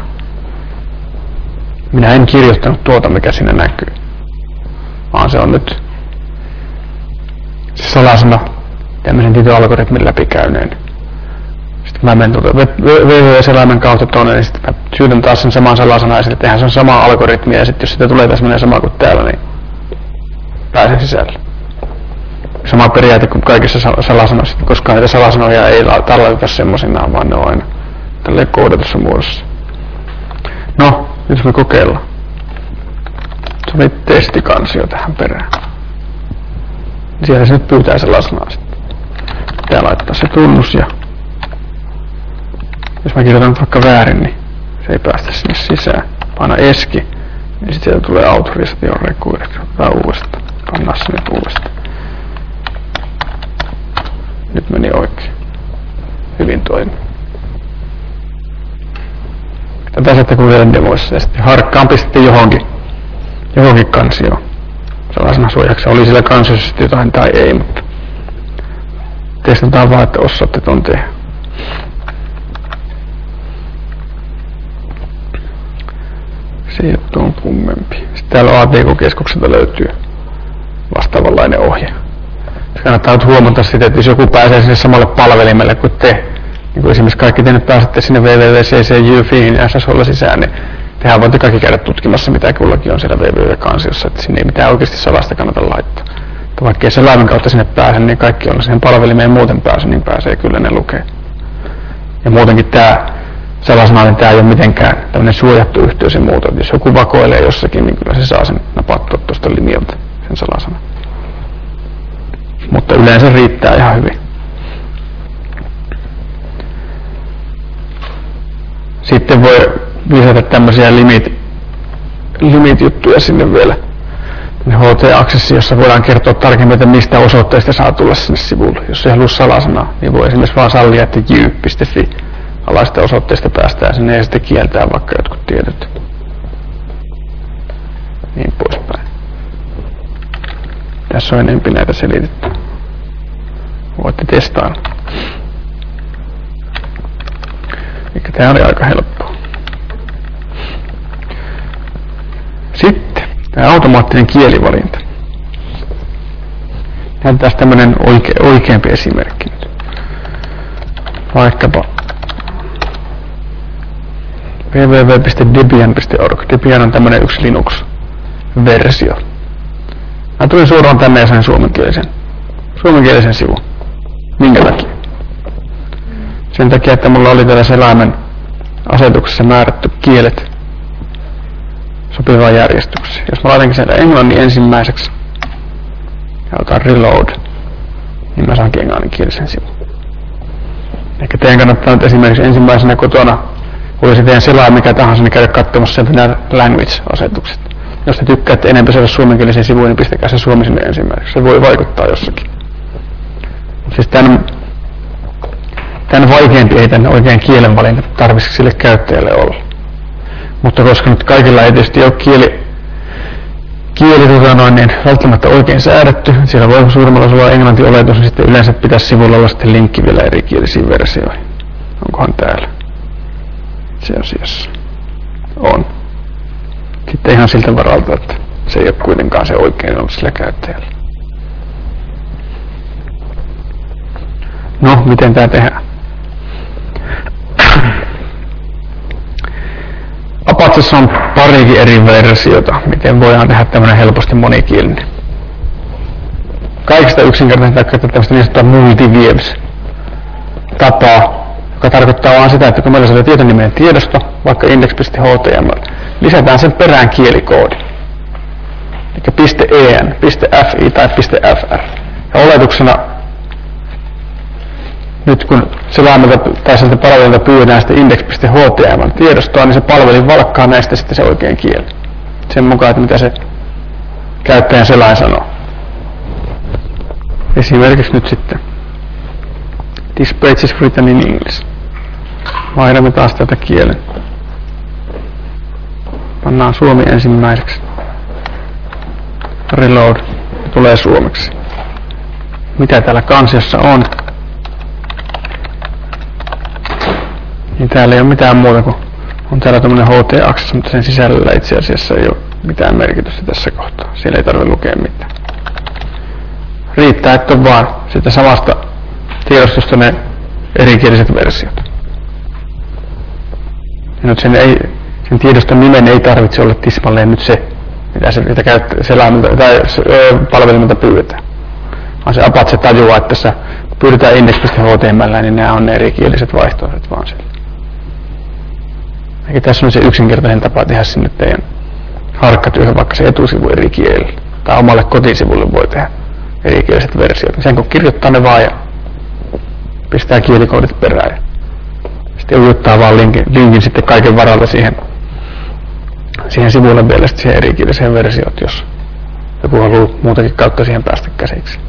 [SPEAKER 1] Minä en kirjoittanut tuota mikä siinä näkyy. Vaan se on nyt se salasana tämmöisen tietyn algoritmin läpikäyneen. Sitten mä menen tuota W W W-selaimen kautta tuonne, niin sitten mä syydän taas sen saman salasana ja sitten tehdään sen sama algoritmi ja sitten jos sitä tulee täsmälleen sama kuin täällä, niin pääsen sisälle. Sama periaate kuin kaikissa salasanoissa, koska näitä salasanoja ei talleteta semmoisinaan, vaan ne on aina tälleen koodatussa muodossa. No, nyt me kokeillaan. Se oli testikansio tähän perään. Siellä se nyt pyytää salasanaa sitten. Pitää laittaa se tunnus ja jos mä kirjoitan vaikka väärin, niin se ei päästä sinne sisään. Paina eski, niin sitten sieltä tulee autorisaation required. Otetaan uudestaan. Pannaan se nyt uudestaan. Nyt meni oikein. Hyvin toimi. Tätä sitten kuuntelen demoissa ja sitten harkkaan pistettiin johonkin, johonkin kansioon. Sellaisena suojaksi oli sillä kansiossa sitten jotain tai ei, mutta testataan vaan, että osaatte ton tehdä. Se juttu on kummempi. Sitten täällä A T K-keskukselta löytyy vastaavanlainen ohje. Se kannattaa nyt huomata sitä, että jos joku pääsee sinne samalle palvelimelle kuin te, niin kun esimerkiksi kaikki te nyt pääsette sinne www piste c c u piste fi S S H:lla sisään, niin tehän voitte kaikki käydä tutkimassa, mitä kullakin on siellä www-kansiossa, että sinne ei mitään oikeasti salasta kannata laittaa. Että vaikka ei selaimen kautta sinne pääse, niin kaikki on siihen palvelimeen muuten pääse, niin pääsee kyllä ne lukee. Ja muutenkin tämä salasana, niin tämä ei ole mitenkään tämmöinen suojattu yhteys ja muuta. Jos joku vakoilee jossakin, niin kyllä se saa sen napattua tuosta linjalta, sen salasanan. Mutta yleensä riittää ihan hyvin. Sitten voi lisätä tämmöisiä limit, limit-juttuja sinne vielä. H T-aksessi, jossa voidaan kertoa tarkemmin, että mistä osoitteista saa tulla sinne sivulle. Jos ei halua salasanaa, niin voi esimerkiksi vaan sallia, että jy piste fi alaista osoitteista päästään sinne ja sitten kieltää vaikka jotkut tiedot. Niin poispäin. Tässä on enemmän näitä selitetty. Voitte testailla. Eikä tämä oli aika helppoa. Sitten tämä automaattinen kielivalinta. Näytetään tämmöinen oike, oikeampi esimerkki nyt. Vaikkapa www piste debian piste org. Debian on tämmöinen yksi Linux-versio. Mä tulin suoraan tänne ja sain suomenkielisen, suomenkielisen sivun. Minkä takia? Sen takia, että mulla oli täällä selaimen asetuksessa määrätty kielet sopivaan järjestykseen. Jos mä laitankin sen englannin ensimmäiseksi ja otan reload, niin mä saankin englanninkielisen sivun. Ehkä teidän kannattaa nyt esimerkiksi ensimmäisenä kotona, olisi teidän selaimen mikä tahansa, niin käydä katsomassa nämä language-asetukset. Jos te tykkäätte enemmän saada suomenkielisen sivuun, niin pistäkää se suomi sinne ensimmäiseksi. Se voi vaikuttaa jossakin. Siis tämän, tämän vaikeampi ei tämän oikean kielen valinta tarvitsisi sille käyttäjälle olla. Mutta koska nyt kaikilla ei tietysti ole kieli, kieli tota noin, niin välttämättä oikein säädetty, siellä voi suurimmalla osalla olla englanti-oletus, niin sitten yleensä pitäisi sivulla olla sitten linkki vielä erikielisiin versioihin. Onkohan täällä? Se asiassa on. Sitten ihan siltä varalta, että se ei ole kuitenkaan se oikein ollut sillä käyttäjällä. No, miten tämä tehdään? Apachessa on parikin eri versiota, miten voidaan tehdä tämmöinen helposti monikielinen. Kaikista yksinkertaisen käyttää tämmöistä niin sanottua multiviews-tapaa, joka tarkoittaa vaan sitä, että kun meillä on tietonimen tiedosto, vaikka index piste h t m l, lisätään sen perään kielikoodi. Eli .en, .fi tai .fr. Ja oletuksena, nyt kun selaimelta tai sieltä palvelulta pyydään sitä index piste h t m l tiedostoa, niin se palvelin valkkaa näistä sitten se oikein kieli. Sen mukaan, että mitä se käyttäjän selain sanoo. Esimerkiksi nyt sitten this page is written in English. Vaihdamme taas tätä kielen. Pannaan suomi ensimmäiseksi. Reload. Tulee suomeksi. Mitä täällä kansiossa on? Niin täällä ei ole mitään muuta kuin on täällä tämmönen H T-akses, mutta sen sisällä itse asiassa ei ole mitään merkitystä tässä kohtaa. Siellä ei tarvitse lukea mitään. Riittää, että on vaan sitä samasta tiedostosta ne erikieliset versiot. Ja nyt sen, ei, sen tiedoston nimen ei tarvitse olla tismalleen nyt se, mitä se mitä käyttää, tai palvelimelta pyydetään. Vaan se Apache tajuaa, että tässä pyydetään index piste h t m l, niin nämä on ne erikieliset vaihtoehdot vaan siellä. Eikä tässä on se yksinkertainen tapa tehdä sinne teidän harkkatyöhön vaikka se etusivu eri kielellä. Tai omalle kotisivulle voi tehdä erikieliset versiot. Sen kun kirjoittaa ne vaan ja pistää kielikoodit perään. Ja sitten ujuttaa vaan linkin, linkin sitten kaiken varalta siihen, siihen sivulle vielä sitten siihen erikieliseen versioon, jos joku haluaa muutakin kautta siihen päästä käsiksi.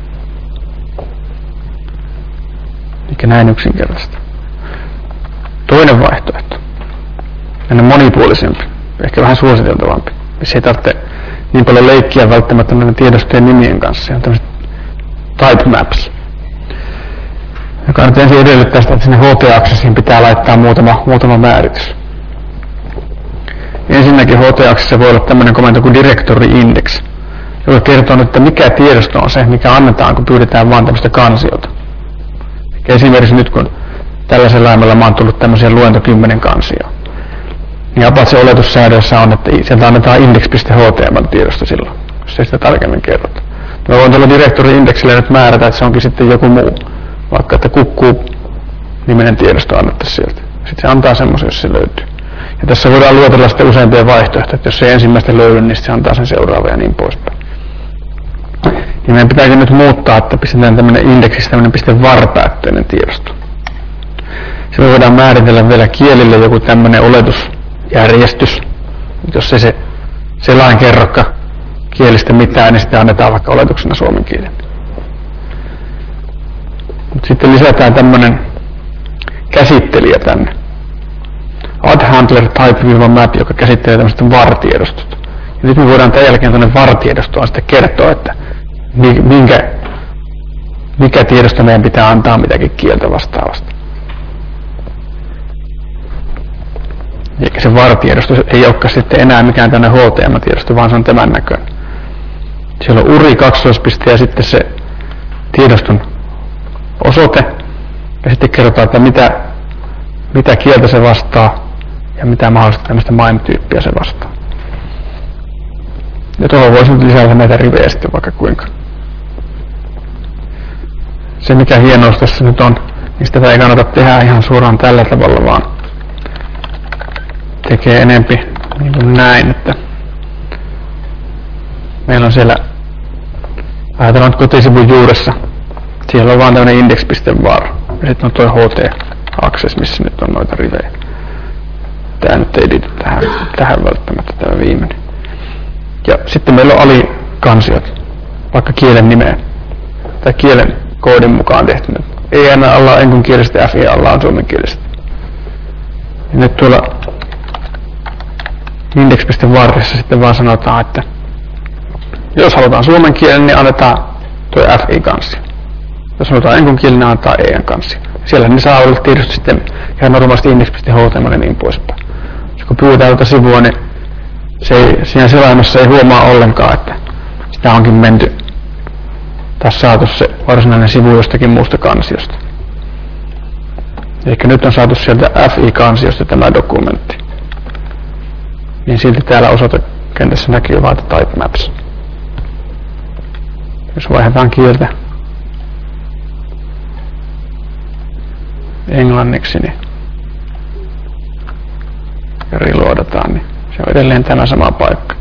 [SPEAKER 1] Eikä näin yksinkertaista. Toinen vaihtoehto. Mennä monipuolisempi, ehkä vähän suositeltavampi. Se ei tarvitse niin paljon leikkiä välttämättä näiden tiedostojen nimien kanssa. Se on tämmöiset type maps, joka nyt ensin edellyttää sitä, että sinne H T-aksessiin pitää laittaa muutama, muutama määritys. Ensinnäkin H T-aksessa voi olla tämmöinen komento kuin directory index, joka kertoo nyt, että mikä tiedosto on se, mikä annetaan, kun pyydetään vaan tämmöistä kansiota. Eli esimerkiksi nyt kun tällä selaimella mä oon tullut tämmöisiä luento kymmenen kansioon. Niin Apache oletussäädössä on, että sieltä annetaan index.html-tiedosto silloin, jos ei sitä tarkemmin kerrota. Mä voin tuolla direktori-indeksillä nyt määrätä, että se onkin sitten joku muu, vaikka että kukkuu niminen tiedosto annettaisiin sieltä. Sitten se antaa semmoisen, jos se löytyy. Ja tässä voidaan luotella sitten useampia vaihtoehtoja, että jos se ei ensimmäistä löydy, niin se antaa sen seuraavan ja niin poispäin. Ja meidän pitääkin nyt muuttaa, että pistetään tämmöinen indeksistä tämmöinen piste var-päätteinen tiedosto. Se voidaan määritellä vielä kielille joku tämmöinen oletusjärjestys. Jos ei se selain kerrokka kielistä mitään, niin sitten annetaan vaikka oletuksena suomen kielen. Mut sitten lisätään tämmöinen käsittelijä tänne. Add handler type-map, joka käsittelee tämmöiset var-tiedostot. Ja nyt me voidaan tämän jälkeen tuonne var-tiedostoon sitten kertoa, että minkä, mikä tiedosto meidän pitää antaa mitäkin kieltä vastaavasta. Eikä se var-tiedosto ei olekaan sitten enää mikään tänne H T M L-tiedosto, vaan se on tämän näköinen. Siellä on uri kaksoispiste ja sitten se tiedoston osoite. Ja sitten kerrotaan, että mitä, mitä kieltä se vastaa ja mitä mahdollista tämmöistä MIME-tyyppiä se vastaa. Ja tuohon voisi nyt lisätä näitä rivejä sitten vaikka kuinka. Se mikä hienous tässä nyt on, niin sitä ei kannata tehdä ihan suoraan tällä tavalla, vaan tekee enempi niin kuin näin, että meillä on siellä, ajatellaan kotisivun juuressa, siellä on vaan tämmöinen index.var ja sitten on toi H T-access, missä nyt on noita rivejä. Tää nyt ei liity tähän, tähän välttämättä tämä viimeinen. Ja sitten meillä on alikansiot, vaikka kielen nimeen tai kielen koodin mukaan tehty. E N alla on englanninkielistä, F E alla on suomenkielistä. Ja nyt tuolla index.varissa sitten vaan sanotaan, että jos halutaan suomen kielen, niin annetaan tuo F I-kansio. Jos halutaan englanninkielen, niin annetaan E N-kansio. Siellä ne saa olla tietysti sitten ihan normaalisti index.html ja niin poispäin. Kun pyydetään tuota sivua, niin se ei, siinä selaimessa ei huomaa ollenkaan, että sitä onkin menty tai saatu se varsinainen sivu jostakin muusta kansiosta. Eli nyt on saatu sieltä F I-kansiosta tämä dokumentti. Niin silti täällä osoitekentässä näkyy vaan type maps. Jos vaihdetaan kieltä englanniksi niin ja reloadataan, niin se on edelleen tämä sama paikka.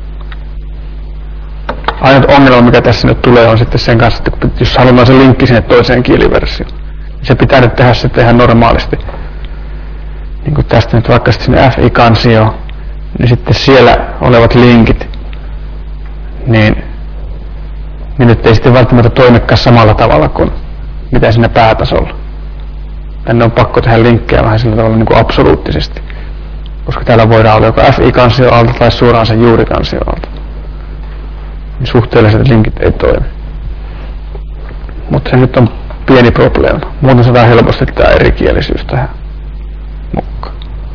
[SPEAKER 1] Ainut ongelma, mikä tässä nyt tulee, on sitten sen kanssa, että jos halutaan se linkki sinne toiseen kieliversioon, niin se pitää nyt tehdä sitten ihan normaalisti. Niin kuin tästä nyt vaikka sinne F I-kansioon, niin sitten siellä olevat linkit, niin, niin nyt ei sitten välttämättä toimikaan samalla tavalla kuin mitä siinä päätasolla. Tänne on pakko tehdä linkkejä vähän sillä tavalla niin kuin absoluuttisesti, koska täällä voidaan olla joko F I-kansio alta tai suoraan sen juurikansio alta. Niin suhteelliset linkit ei toimi. Mutta se nyt on pieni probleema. Muuten saadaan helposti tämä erikielisyys tähän mukaan.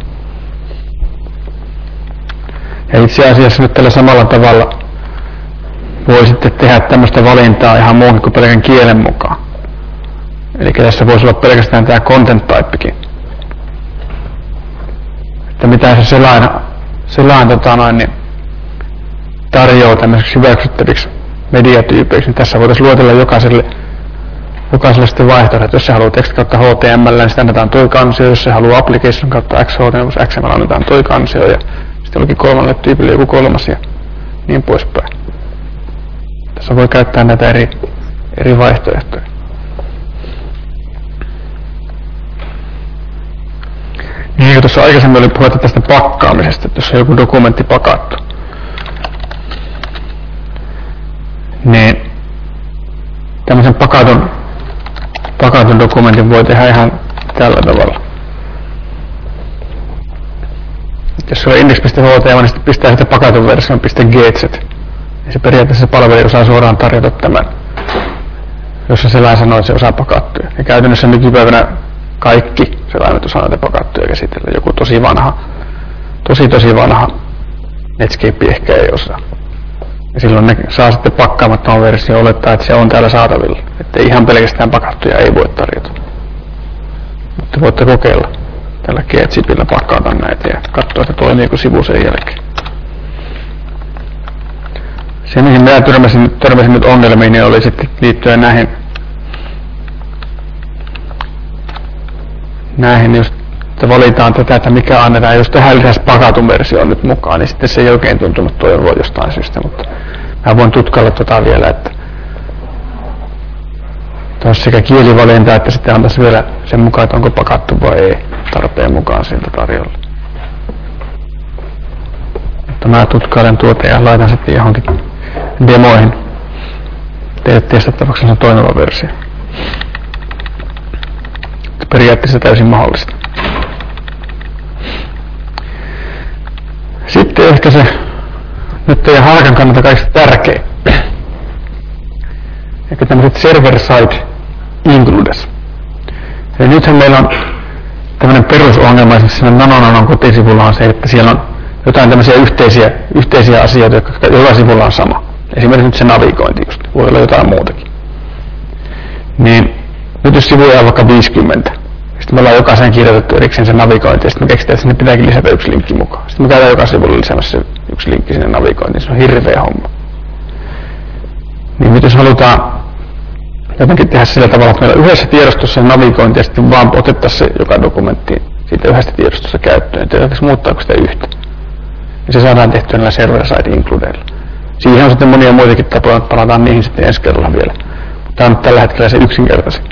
[SPEAKER 1] Ja itse asiassa nyt tällä samalla tavalla voi sitten tehdä tämmöistä valintaa ihan muuhun kuin pelkän kielen mukaan. Eli tässä voisi olla pelkästään tämä content typekin. Että mitä se selain, selain tota noin, niin tarjoaa tämmöiseksi hyväksyttäviksi mediatyypeiksi, niin tässä voitaisiin luotella jokaiselle, jokaiselle sitten vaihtoehto, että jos se haluaa text kautta H T M L, niin sitten annetaan toi kansio, jos se haluaa application kautta X H T M L, X M L annetaan toi kansio, ja sitten olikin kolmalle tyypille joku kolmas ja niin poispäin. Tässä voi käyttää näitä eri, eri vaihtoehtoja. Niin kuin tuossa aikaisemmin oli puhetta tästä pakkaamisesta, että jos on joku dokumentti pakattu, niin tämmöisen pakatun, pakatun dokumentin voi tehdä ihan tällä tavalla. Jos se on index.html, niin sitten pistää sitten pakatun version .getset. Ja se periaatteessa palvelu osaa suoraan tarjota tämän, jos se selään sanoo, että se osaa pakattuja. Ja käytännössä nykypäivänä kaikki selaimet osaa näitä pakattuja käsitellä. Joku tosi vanha, tosi tosi vanha Netscape ehkä ei osaa. Ja silloin ne saa sitten pakkaamattoman versio olettaa, että se on täällä saatavilla. Että ihan pelkästään pakattuja ei voi tarjota. Sitten voitte kokeilla tällä G-chipillä pakata näitä ja katsoa, että toimiiko sivu sen jälkeen. Se, mihin minä törmäsin, törmäsin nyt ongelmiin, niin oli sitten liittyen näihin, näihin just, että valitaan tätä, että mikä annetaan. Jos tähän lisäisi pakatun versio nyt mukaan, niin sitten se ei oikein tuntunut toimia jostain syystä, mutta mä voin tutkailla tota vielä, että olisi sekä kielivalinta, että sitten antaisi vielä sen mukaan, että onko pakattu vai ei tarpeen mukaan siltä tarjolla. Mutta mä tutkailen tuota ja laitan sitten johonkin demoihin teille testattavaksi on toimiva versio. Periaatteessa täysin mahdollista. Sitten ehkä se nyt teidän harkan kannalta kaikista tärkein. Ehkä tämmöiset server-side includes. Eli nythän meillä on tämmöinen perusongelma esimerkiksi siinä Nanonanon kotisivulla on se, että siellä on jotain tämmöisiä yhteisiä, yhteisiä asioita, jotka joka sivulla on sama. Esimerkiksi nyt se navigointi just, voi olla jotain muutakin. Niin nyt jos sivuja on vaikka viisikymmentä, sitten me ollaan jokaisen kirjoitettu erikseen se navigointi, ja sitten me keksitään, että sinne pitääkin lisätä yksi linkki mukaan. Sitten me käydään joka sivulla lisäämässä se yksi linkki sinne navigointiin, se on hirveä homma. Niin nyt jos halutaan jotenkin tehdä sillä tavalla, että meillä on yhdessä tiedostossa navigointi ja sitten vaan otettaisiin se joka dokumentti siitä yhdessä tiedostossa käyttöön, että jotenkin muuttaako sitä yhtä. Ja se saadaan tehtyä näillä server-side includeilla. Siihen on sitten monia muitakin tapoja, että palataan niihin sitten ensi kerralla vielä. Tämä on tällä hetkellä se yksinkertaisin.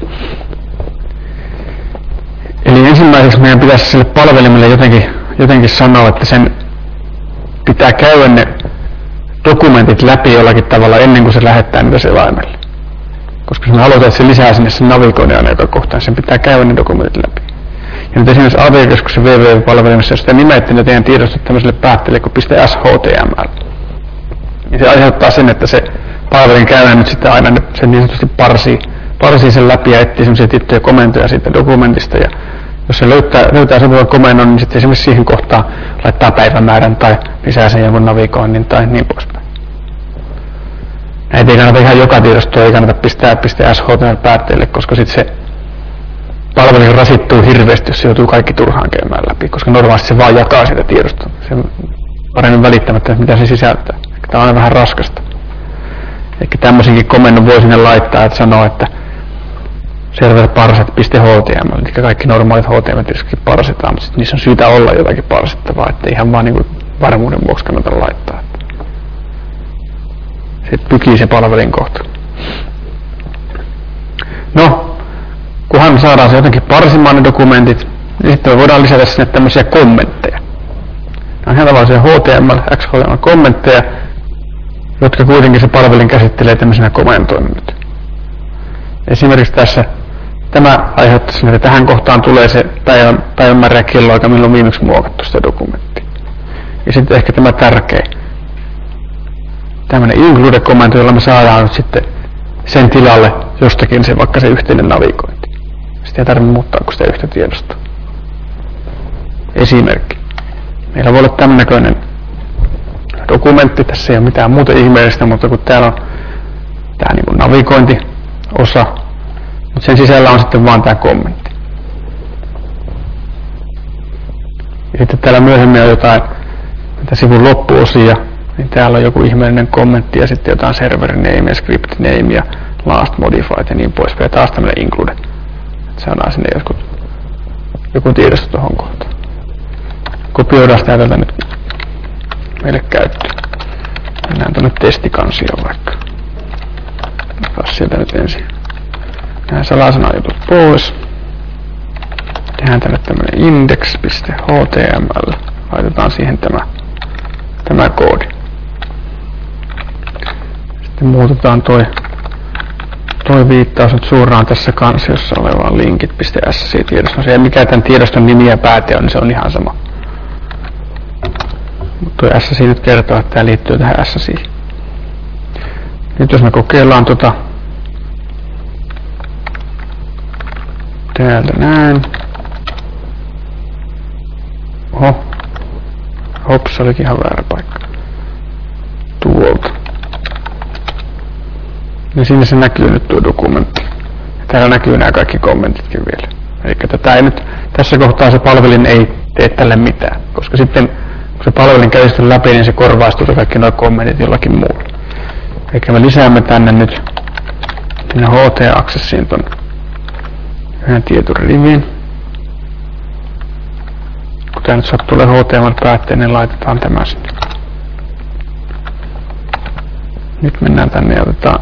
[SPEAKER 1] Eli ensimmäiseksi meidän pitäisi sille palvelimelle jotenkin, jotenkin sanoa, että sen pitää käydä ne dokumentit läpi jollakin tavalla ennen kuin se lähettää niitä selaimelle. Koska jos me halutaan, että se lisää sinne sen navigoinnin aina joka kohtaan, sen pitää käydä ne dokumentit läpi. Ja nyt esimerkiksi A V S-keskuksen www-palvelimessa, jos sitä nimettiin ne teidän tiedostot tämmöiselle päätteelle kuin .html. Ja se aiheuttaa sen, että se palvelin käydään nyt sitten aina sen niin sanotusti parsii, parsii sen läpi ja etsii semmoisia tiettyjä komentoja siitä dokumentista. Ja jos se löytää, löytää sopivan komennon, niin sitten esimerkiksi siihen kohtaan laittaa päivämäärän tai lisää sen jonkun navigoinnin tai niin poispäin. Näitä ei kannata ihan joka tiedostoa, ei kannata pistää, pistää .html-päätteelle, koska sitten se palvelu rasittuu hirveästi, jos se joutuu kaikki turhaan käymään läpi, koska normaalisti se vaan jakaa sitä tiedostoa. Se paremmin välittämättä, mitä se sisältää. Tämä on aina vähän raskasta. Eli tämmöisenkin komennon voi sinne laittaa, että sanoo, että serverparset.html, eli kaikki normaalit H T M L tietysti parsitaan, mutta niissä on syytä olla jotakin parsittavaa, että ihan vaan niin varmuuden vuoksi kannata laittaa. Sitten pykii se palvelin kohta. No, kunhan saadaan se jotenkin parsimaan ne dokumentit, niin sitten me voidaan lisätä sinne tämmöisiä kommentteja. Nämä on ihan tavallisia H T M L, X H T M L-kommentteja, jotka kuitenkin se palvelin käsittelee tämmöisenä komentoina nyt. Esimerkiksi tässä tämä aiheuttaa sen, että tähän kohtaan tulee se päivän, päivämäärä ja kelloaika, milloin on viimeksi muokattu sitä dokumenttia. Ja sitten ehkä tämä tärkeä, tämmöinen include-komento, jolla me saadaan nyt sitten sen tilalle jostakin se, vaikka se yhteinen navigointi. Sitten ei tarvitse muuttaa kuin sitä yhtä tiedostoa. Esimerkki. Meillä voi olla tämän näköinen dokumentti, tässä ei ole mitään muuta ihmeellistä, mutta kun täällä on tämä niin kuin navigointiosa, mutta sen sisällä on sitten vaan tämä kommentti. Ja sitten täällä myöhemmin on jotain näitä sivun loppuosia, niin täällä on joku ihmeellinen kommentti ja sitten jotain server name ja script name ja last modified ja niin poispäin. Ja taas tämmöinen include, että saadaan sinne joku, joku tiedosto tuohon kohtaan. Kopioidaan sitä täältä nyt meille käyttöön. Mennään tuonne testikansioon vaikka. Otetaan sieltä nyt ensin nämä salasanajutut pois. Tehdään tänne tämmönen index.html. Laitetaan siihen tämä, tämä koodi. Sitten muutetaan toi, toi viittaus nyt suoraan tässä kansiossa olevaan linkit.ssi-tiedostoon. Se ei mikä tämän tiedoston nimi ja pääte on, niin se on ihan sama. Mutta tuo S S I nyt kertoo, että tämä liittyy tähän S S I. Nyt jos me kokeillaan tota täältä näin. Oho. Hops, olikin ihan väärä paikka. Tuolta. Ja siinä se näkyy nyt tuo dokumentti. Ja täällä näkyy nämä kaikki kommentitkin vielä. Eli tätä ei nyt Tässä kohtaa se palvelin ei tee tälle mitään, koska sitten kun se palvelin käy läpi, niin se korvaistuu kaikki nuo kommentit jollakin muulla. Eli me lisäämme tänne nyt sinne H T-aksessiin ton yhden tietyn rivin. Kun tää nyt sattuu H T M L-päätteen, niin laitetaan tämä sinne. Nyt mennään tänne ja otetaan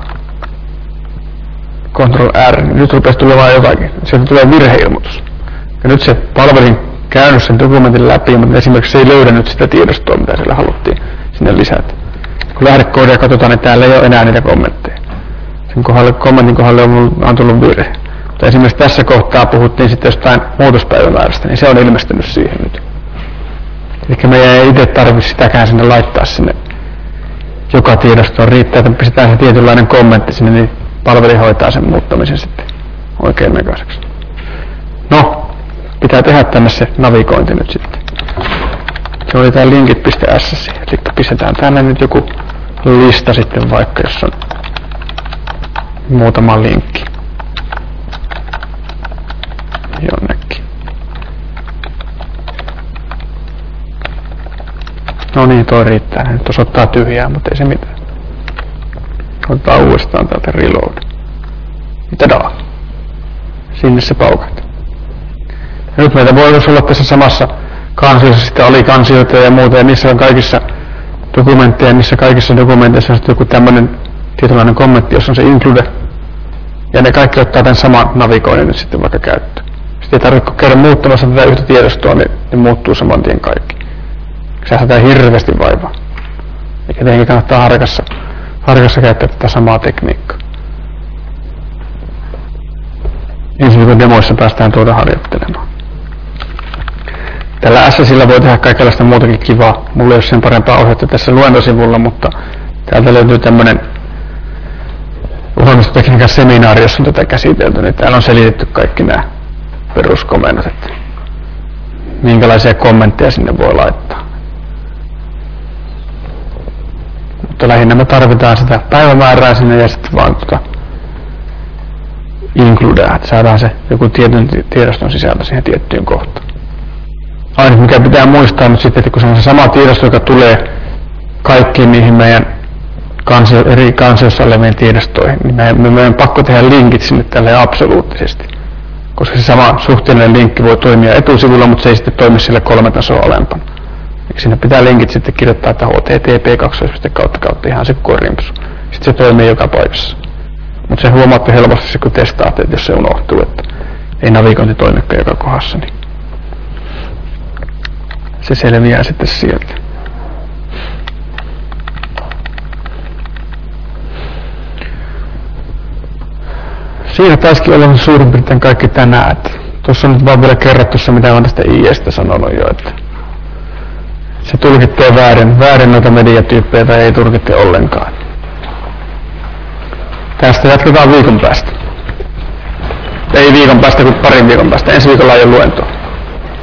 [SPEAKER 1] Control R. Nyt rupesi tulemaan jotakin. Sieltä tulee virheilmoitus. Ja nyt se palvelin käynyt sen dokumentin läpi, mutta esimerkiksi se ei löydä sitä tiedostoa, mitä siellä haluttiin sinne lisätä. Kun lähdekoodia katsotaan, niin täällä ei ole enää niitä kommentteja. Sen kohdalle, kommentin kohdalle on, on tullut virhe. Mutta esimerkiksi tässä kohtaa puhuttiin sitten jostain muutospäivämäärästä, niin se on ilmestynyt siihen nyt. Eli meidän ei itse tarvitse sitäkään sinne laittaa sinne joka tiedostoon. Riittää, että pistetään se tietynlainen kommentti sinne, niin palveli hoitaa sen muuttamisen sitten oikein näköiseksi. No, pitää tehdä tänne se navigointi nyt sitten. Se oli tää linkit.ss, eli pistetään tänne nyt joku lista sitten vaikka, jos on muutama linkki jonnekin. No niin, toi riittää. Nyt osoittaa tyhjää, mutta ei se mitään. Otetaan uudestaan täältä reload. Tadaa. Sinne se paukahti. Ja nyt meitä voi olla tässä samassa kansiossa sitten alikansioita ja muuta, ja niissä on kaikissa dokumentteja, niissä kaikissa dokumenteissa on sitten joku tämmönen tietynlainen kommentti, jossa on se include. Ja ne kaikki ottaa tämän saman navigoinnin nyt sitten vaikka käyttöön. Sitten ei tarvitse käydä muuttamassa tätä yhtä tiedostoa, niin ne muuttuu saman tien kaikki. Säästetään hirveästi vaivaa. Eikä tietenkin kannattaa harkassa, harkassa käyttää tätä samaa tekniikkaa. Ensi viikon demoissa päästään tuota harjoittelemaan. Tällä S S:llä voi tehdä kaikenlaista muutakin kivaa. Mulla ei ole sen parempaa ohjetta tässä luentosivulla, mutta täältä löytyy tämmönen ohjelmistotekniikan seminaari, jossa on tätä käsitelty, niin täällä on selitetty kaikki nämä peruskomennot, että minkälaisia kommentteja sinne voi laittaa. Mutta lähinnä me tarvitaan sitä päivämäärää sinne ja sitten vaan tuota includea, että saadaan se joku tietyn tiedoston sisältö siihen tiettyyn kohtaan. Aina mikä pitää muistaa nyt sitten, että kun se on se sama tiedosto, joka tulee kaikkiin niihin meidän kansio, eri kansiossa olevien tiedostoihin, niin meidän, me meidän pakko tehdä linkit sinne tälle absoluuttisesti. Koska se sama suhteellinen linkki voi toimia etusivulla, mutta se ei sitten toimi sille kolme tasoa alempana. Eli sinne pitää linkit sitten kirjoittaa, että H T T P kaksi kautta kautta ihan se korimpsu. Sitten se toimii joka paikassa. Mutta se huomaatte helposti, kun testaatte, että jos se unohtuu, että ei navigointi toimikaan joka kohdassa, niin se selviää sitten sieltä. Siinä taisikin olla suurin piirtein kaikki tänään. Tuossa on nyt vaan vielä kerrattu se, mitä olen tästä I E:stä sanonut jo, että se tulkittee väärin, väärin noita mediatyyppejä tai ei tulkitte ollenkaan. Tästä jatketaan viikon päästä. Ei viikon päästä, kuin parin viikon päästä. Ensi viikolla ei ole luentoa.